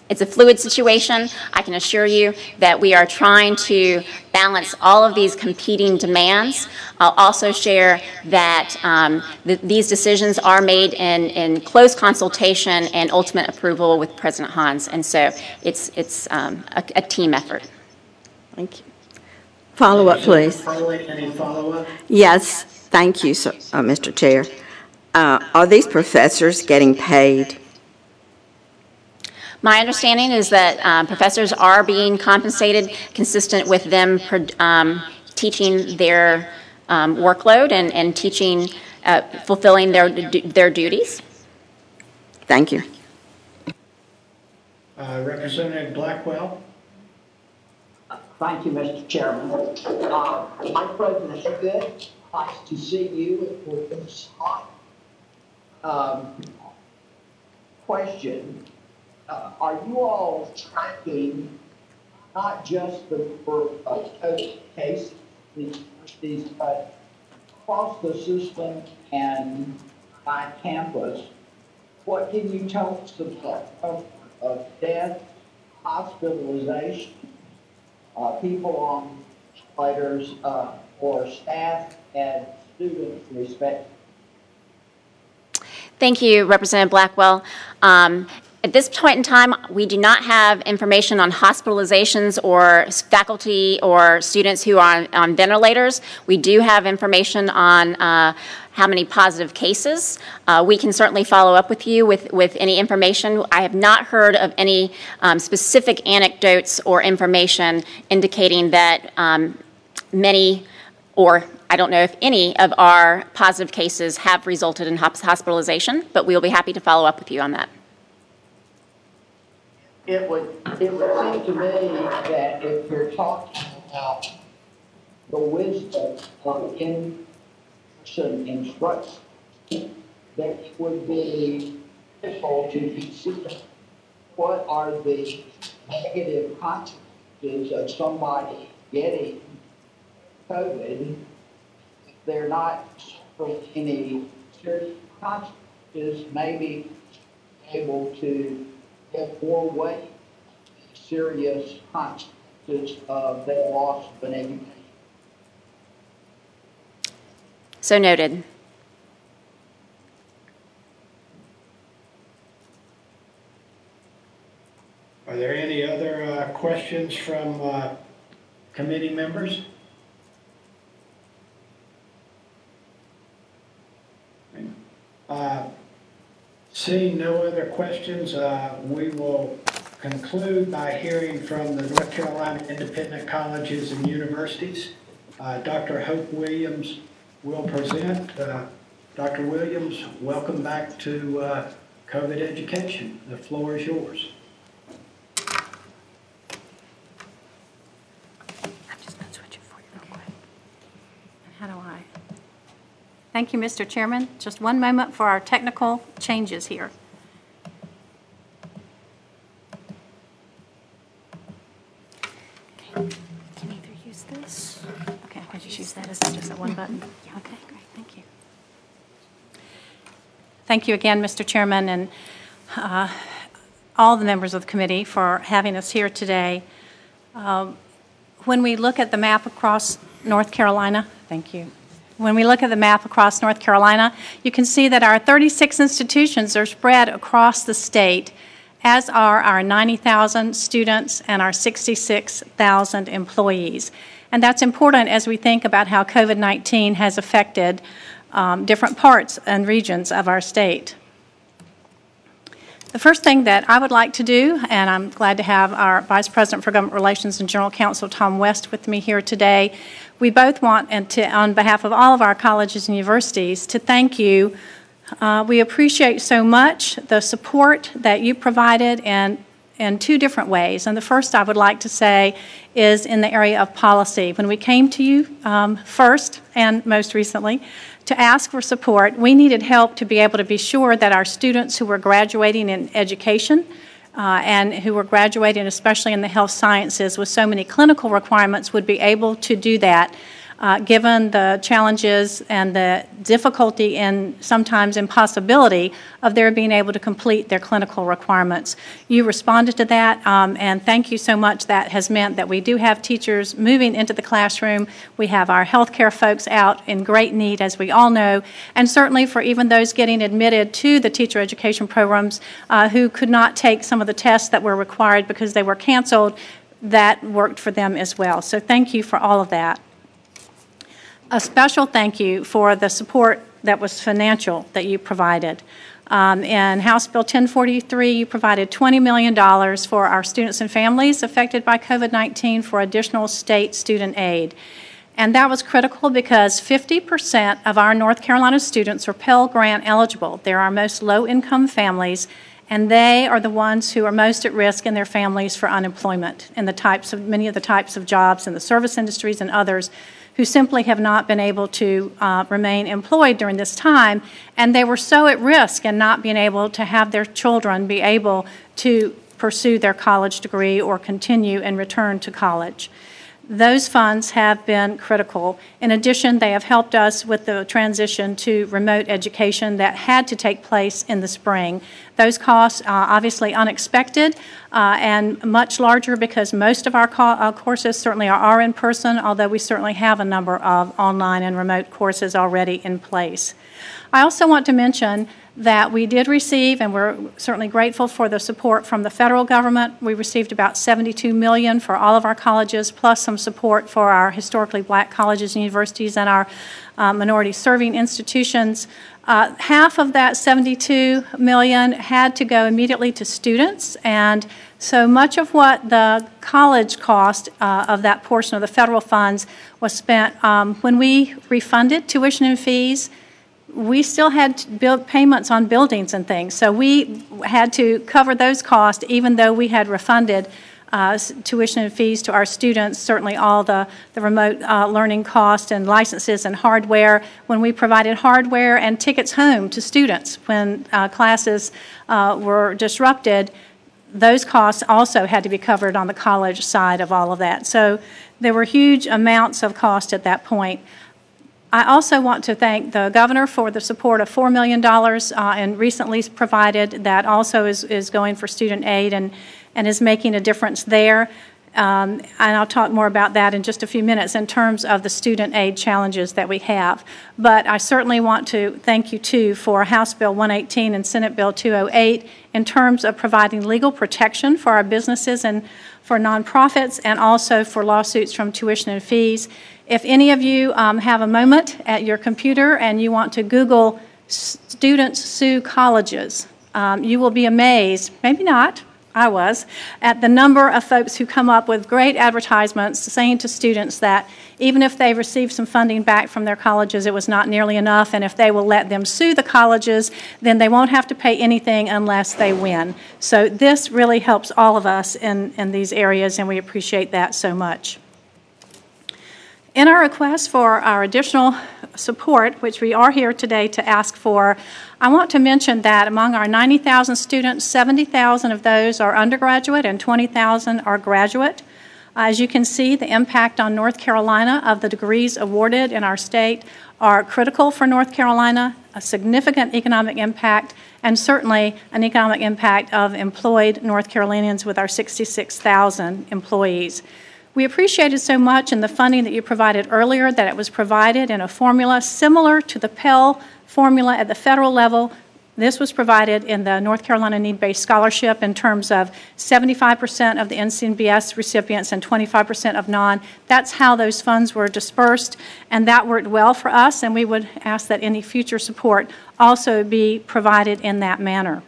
It's a fluid situation. I can assure you that we are trying to balance all of these competing demands. I'll also share that um, th these decisions are made in, in close consultation and ultimate approval with President Hans, and so it's, it's um, a, a team effort. Thank you. Follow up, please. Any follow-up? Yes, thank you, sir, uh, Mister Chair. Uh, are these professors getting paid? My understanding is that um, professors are being compensated consistent with them um, teaching their um, workload and, and teaching, uh, fulfilling their, their duties. Thank you. Uh, Representative Blackwell. Thank you, Mister Chairman. Uh, Vice President Schmidt, nice to see you for this um, question. Uh, are you all tracking not just the for uh, COVID cases, these, these uh, across the system and by campus? What can you tell us about of, of death, hospitalization, uh, people on ventilators, uh, or staff and students respect? Thank you, Representative Blackwell. Um, At this point in time, we do not have information on hospitalizations or faculty or students who are on, on ventilators. We do have information on uh, how many positive cases. Uh, we can certainly follow up with you with, with any information. I have not heard of any um, specific anecdotes or information indicating that um, many, or I don't know if any, of our positive cases have resulted in hospitalization, but we will be happy to follow up with you on that. It would, it would seem to me that if you're talking about the wisdom of in-person instruction, that it would be difficult to consider what are the negative consequences of somebody getting COVID if they're not suffering any serious consequences, maybe able to have more weight, serious consequences of their loss of an education. So noted. Are there any other uh, questions from uh, committee members? Uh, Seeing no other questions, uh, we will conclude by hearing from the North Carolina Independent Colleges and Universities. Uh, Doctor Hope Williams will present. Uh, Doctor Williams, welcome back to uh, COVID education. The floor is yours. How do I? Thank you, Mister Chairman. Just one moment for our technical changes here. Okay. Can either use this? Okay, I just use that. Is that just that one button? Yeah. Okay, great. Thank you. Thank you again, Mister Chairman, and uh, all the members of the committee for having us here today. Um, when we look at the map across North Carolina, thank you. When we look at the map across North Carolina, you can see that our thirty-six institutions are spread across the state, as are our ninety thousand students and our sixty-six thousand employees. And that's important as we think about how COVID nineteen has affected um, different parts and regions of our state. The first thing that I would like to do, and I'm glad to have our Vice President for Government Relations and General Counsel Tom West with me here today, we both want, and to, on behalf of all of our colleges and universities, to thank you. Uh, we appreciate so much the support that you provided in, in two different ways. And the first I would like to say is in the area of policy. When we came to you um, first and most recently to ask for support, we needed help to be able to be sure that our students who were graduating in education uh, and who were graduating especially in the health sciences with so many clinical requirements would be able to do that uh, given the challenges and the difficulty and sometimes impossibility of their being able to complete their clinical requirements. You responded to that, um, and thank you so much. That has meant that we do have teachers moving into the classroom. We have our healthcare folks out in great need, as we all know, and certainly for even those getting admitted to the teacher education programs uh, who could not take some of the tests that were required because they were canceled, that worked for them as well. So thank you for all of that. A special thank you for the support that was financial that you provided. Um, in House Bill ten forty-three, you provided twenty million dollars for our students and families affected by COVID nineteen for additional state student aid. And that was critical because fifty percent of our North Carolina students are Pell Grant eligible. They're our most low-income families, and they are the ones who are most at risk in their families for unemployment and the types of, many of the types of jobs in the service industries and others who simply have not been able to uh, remain employed during this time, and they were so at risk in not being able to have their children be able to pursue their college degree or continue and return to college. Those funds have been critical. In addition, they have helped us with the transition to remote education that had to take place in the spring. Those costs are obviously unexpected uh, and much larger because most of our co uh, courses certainly are, are in person, although we certainly have a number of online and remote courses already in place. I also want to mention that we did receive, and we're certainly grateful for the support from the federal government. We received about seventy-two million dollars for all of our colleges, plus some support for our historically black colleges and universities and our uh, minority serving institutions. Uh, half of that seventy-two million dollars had to go immediately to students, and so much of what the college cost uh, of that portion of the federal funds was spent um, when we refunded tuition and fees. We still had to build payments on buildings and things, so we had to cover those costs even though we had refunded uh, tuition and fees to our students, certainly all the, the remote uh, learning costs and licenses and hardware. When we provided hardware and tickets home to students when uh, classes uh, were disrupted, those costs also had to be covered on the college side of all of that. So there were huge amounts of cost at that point. I also want to thank the governor for the support of four million dollars uh, and recently provided that also is, is going for student aid and, and is making a difference there. Um, and I'll talk more about that in just a few minutes in terms of the student aid challenges that we have. But I certainly want to thank you, too, for House Bill one eighteen and Senate Bill two oh eight in terms of providing legal protection for our businesses and for nonprofits and also for lawsuits from tuition and fees. If any of you um, have a moment at your computer and you want to Google students sue colleges, um, you will be amazed, maybe not, I was, at the number of folks who come up with great advertisements saying to students that even if they receive some funding back from their colleges, it was not nearly enough, and if they will let them sue the colleges, then they won't have to pay anything unless they win. So this really helps all of us in, in these areas, and we appreciate that so much. In our request for our additional support, which we are here today to ask for, I want to mention that among our ninety thousand students, seventy thousand of those are undergraduate and twenty thousand are graduate. As you can see, the impact on North Carolina of the degrees awarded in our state are critical for North Carolina, a significant economic impact, and certainly an economic impact of employed North Carolinians with our sixty-six thousand employees. We appreciated so much in the funding that you provided earlier that it was provided in a formula similar to the Pell formula at the federal level. This was provided in the North Carolina Need-Based Scholarship in terms of seventy-five percent of the N C N B S recipients and twenty-five percent of non. That's how those funds were dispersed, and that worked well for us, and we would ask that any future support also be provided in that manner.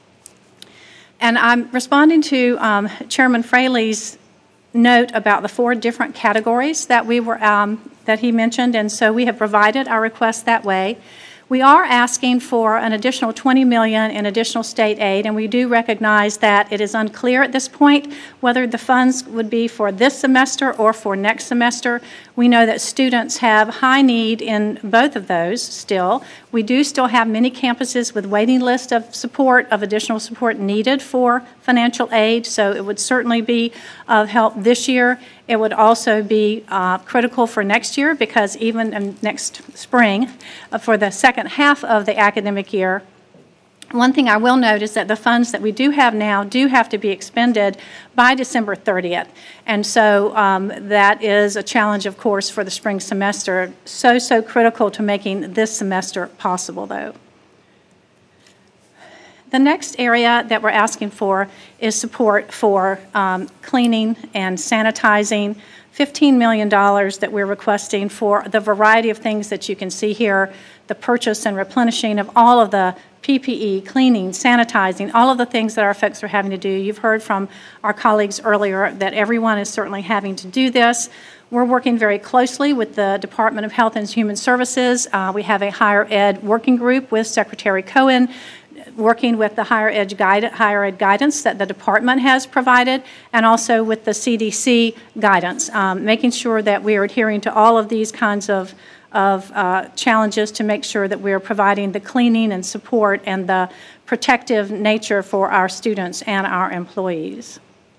And I'm responding to um, Chairman Fraley's note about the four different categories that we were um, that he mentioned, and so we have provided our request that way. We are asking for an additional twenty million dollars in additional state aid, and we do recognize that it is unclear at this point whether the funds would be for this semester or for next semester. We know that students have high need in both of those still. We do still have many campuses with waiting list of support, of additional support needed for financial aid, so it would certainly be of help this year. It would also be uh, critical for next year, because even um, next spring, uh, for the second half of the academic year, one thing I will note is that the funds that we do have now do have to be expended by December thirtieth. And so um, that is a challenge, of course, for the spring semester. So, so critical to making this semester possible, though. The next area that we're asking for is support for um, cleaning and sanitizing. fifteen million dollars that we're requesting for the variety of things that you can see here, the purchase and replenishing of all of the P P E, cleaning, sanitizing, all of the things that our folks are having to do. You've heard from our colleagues earlier that everyone is certainly having to do this. We're working very closely with the Department of Health and Human Services. Uh, we have a higher ed working group with Secretary Cohen, working with the higher ed, guide, higher ed guidance that the department has provided, and also with the C D C guidance, um, making sure that we are adhering to all of these kinds of of uh, challenges to make sure that we are providing the cleaning and support and the protective nature for our students and our employees.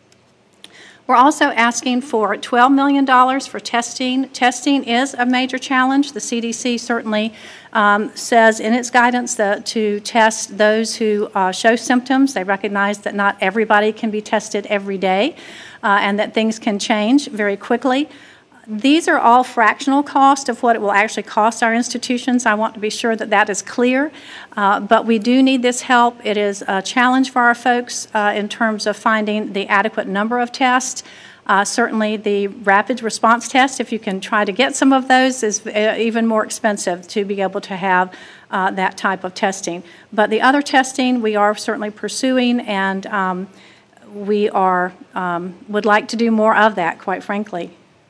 We're also asking for twelve million dollars for testing. Testing is a major challenge. The C D C certainly um, says in its guidance that to test those who uh, show symptoms. They recognize that not everybody can be tested every day uh, and that things can change very quickly. These are all fractional cost of what it will actually cost our institutions. I want to be sure that that is clear. Uh, but we do need this help. It is a challenge for our folks uh, in terms of finding the adequate number of tests. Uh, certainly the rapid response test, if you can try to get some of those, is uh, even more expensive to be able to have uh, that type of testing. But the other testing we are certainly pursuing, and um, we are um, would like to do more of that, quite frankly.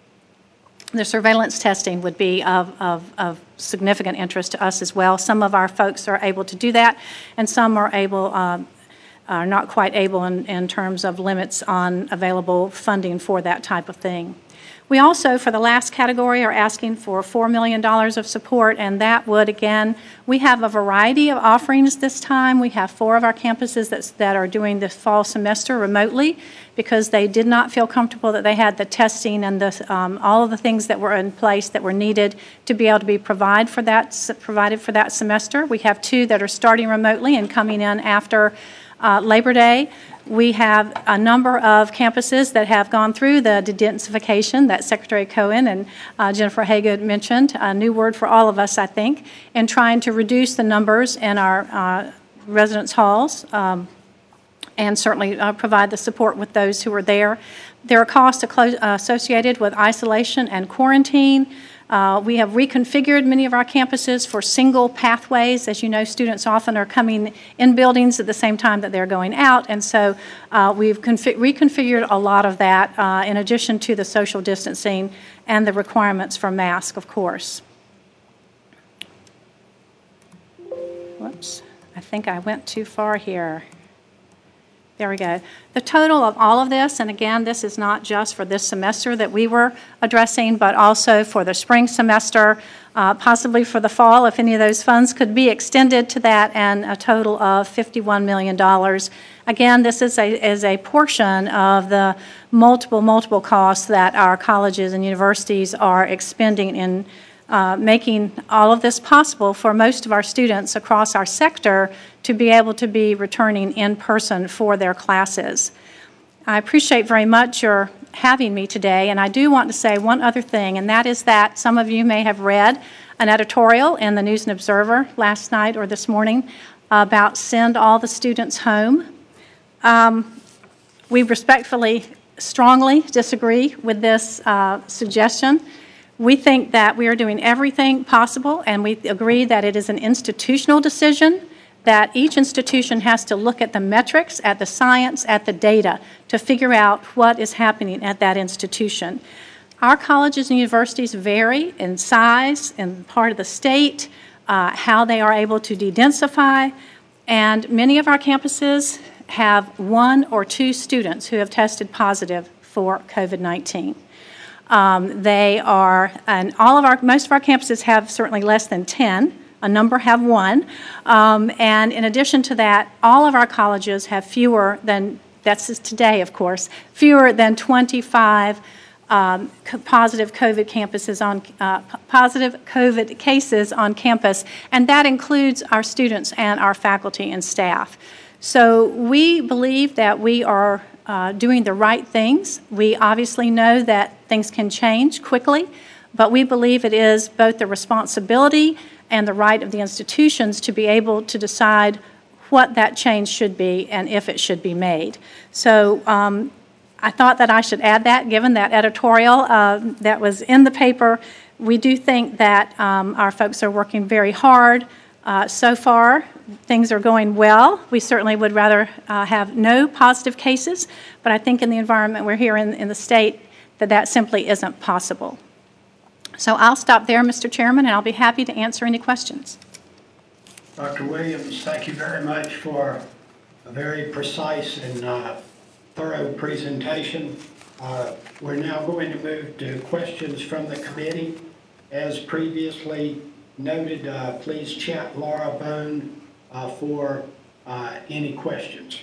The surveillance testing would be of, of, of significant interest to us as well. Some of our folks are able to do that, and some are able, um, are not quite able in, in terms of limits on available funding for that type of thing. We also, for the last category, are asking for four million dollars of support, and that would, again, we have a variety of offerings this time. We have four of our campuses that, that are doing the fall semester remotely because they did not feel comfortable that they had the testing and the, um, all of the things that were in place that were needed to be able to be provide for that, provided for that semester. We have two that are starting remotely and coming in after uh, Labor Day. We have a number of campuses that have gone through the de-densification that Secretary Cohen and uh, Jennifer Haygood mentioned, a new word for all of us, I think, in trying to reduce the numbers in our uh, residence halls um, and certainly uh, provide the support with those who are there. There are costs associated with isolation and quarantine. Uh, we have reconfigured many of our campuses for single pathways. As you know, students often are coming in buildings at the same time that they're going out, and so uh, we've reconfigured a lot of that uh, in addition to the social distancing and the requirements for masks, of course. Whoops, I think I went too far here. There we go. The total of all of this, and again, this is not just for this semester that we were addressing, but also for the spring semester, uh, possibly for the fall, if any of those funds could be extended to that, and a total of fifty-one million dollars. Again, this is a, is a portion of the multiple, multiple costs that our colleges and universities are expending in Uh, making all of this possible for most of our students across our sector to be able to be returning in person for their classes. I appreciate very much your having me today, and I do want to say one other thing, and that is that some of you may have read an editorial in the News and Observer last night or this morning about send all the students home. Um, we respectfully, strongly disagree with this uh, suggestion. We think that we are doing everything possible, and we agree that it is an institutional decision, that each institution has to look at the metrics, at the science, at the data to figure out what is happening at that institution. Our colleges and universities vary in size, in part of the state, uh, how they are able to de-densify, and many of our campuses have one or two students who have tested positive for COVID nineteen. Um, they are, and all of our, most of our campuses have certainly less than ten A number have one. Um, and in addition to that, all of our colleges have fewer than, that's just today, of course, fewer than twenty-five um, co- positive COVID campuses on, uh, p- positive COVID cases on campus, and that includes our students and our faculty and staff. So we believe that we are uh, doing the right things. We obviously know that things can change quickly, but we believe it is both the responsibility and the right of the institutions to be able to decide what that change should be and if it should be made. So um, I thought that I should add that, given that editorial uh, that was in the paper. We do think that um, our folks are working very hard. Uh, so far, things are going well. We certainly would rather uh, have no positive cases, but I think in the environment we're here in, in the state, that that simply isn't possible. So I'll stop there, Mister Chairman, and I'll be happy to answer any questions. Doctor Williams, thank you very much for a very precise and uh, thorough presentation. Uh, we're now going to move to questions from the committee. As previously noted, uh, please chat Laura Bone uh, for uh, any questions.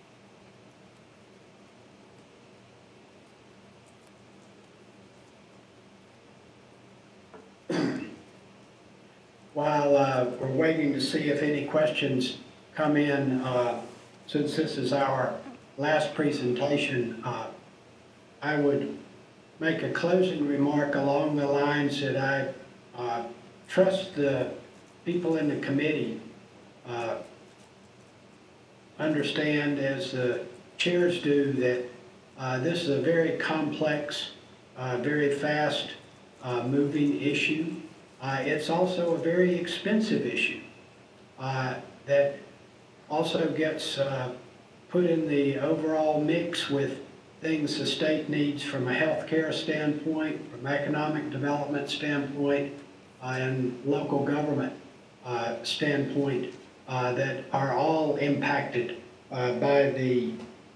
While uh, we're waiting to see if any questions come in, uh, since this is our last presentation, uh, I would make a closing remark along the lines that I uh, trust the people in the committee uh, understand, as the chairs do, that uh, this is a very complex, uh, very fast uh, moving issue. Uh, it's also a very expensive issue uh, that also gets uh, put in the overall mix with things the state needs from a healthcare standpoint, from economic development standpoint, uh, and local government uh, standpoint uh, that are all impacted uh, by the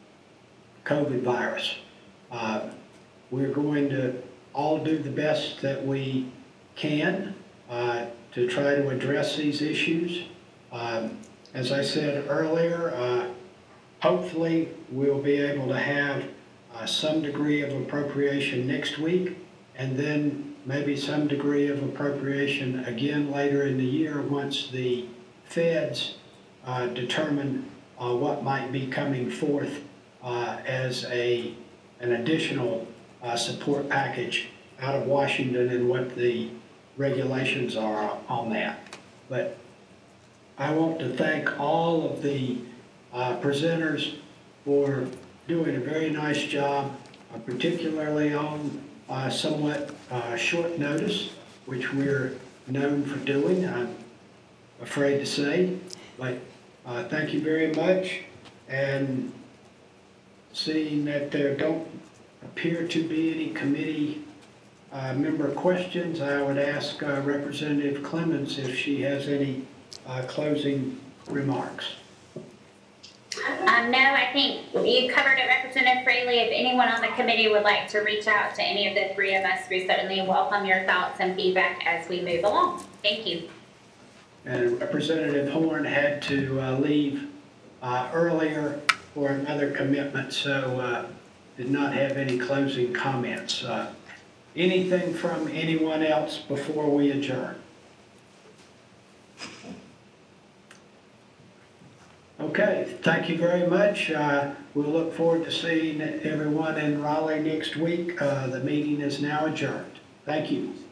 COVID virus. Uh, we're going to all do the best that we can uh, to try to address these issues. Um, as I said earlier, uh, hopefully we'll be able to have uh, some degree of appropriation next week, and then maybe some degree of appropriation again later in the year once the feds uh, determine uh, what might be coming forth uh, as a, an additional uh, support package out of Washington and what the regulations are on that. But I want to thank all of the uh, presenters for doing a very nice job, uh, particularly on uh, somewhat uh, short notice, which we're known for doing, I'm afraid to say. But uh, thank you very much. And seeing that there don't appear to be any committee Uh, member questions, I would ask uh, Representative Clements if she has any uh, closing remarks. Um, no, I think you covered it, Representative Fraley. If anyone on the committee would like to reach out to any of the three of us, we certainly welcome your thoughts and feedback as we move along. Thank you. And Representative Horn had to uh, leave uh, earlier for another commitment, so uh, did not have any closing comments. Uh, Anything from anyone else before we adjourn? Okay, thank you very much. Uh, we'll look forward to seeing everyone in Raleigh next week. Uh, the meeting is now adjourned. Thank you.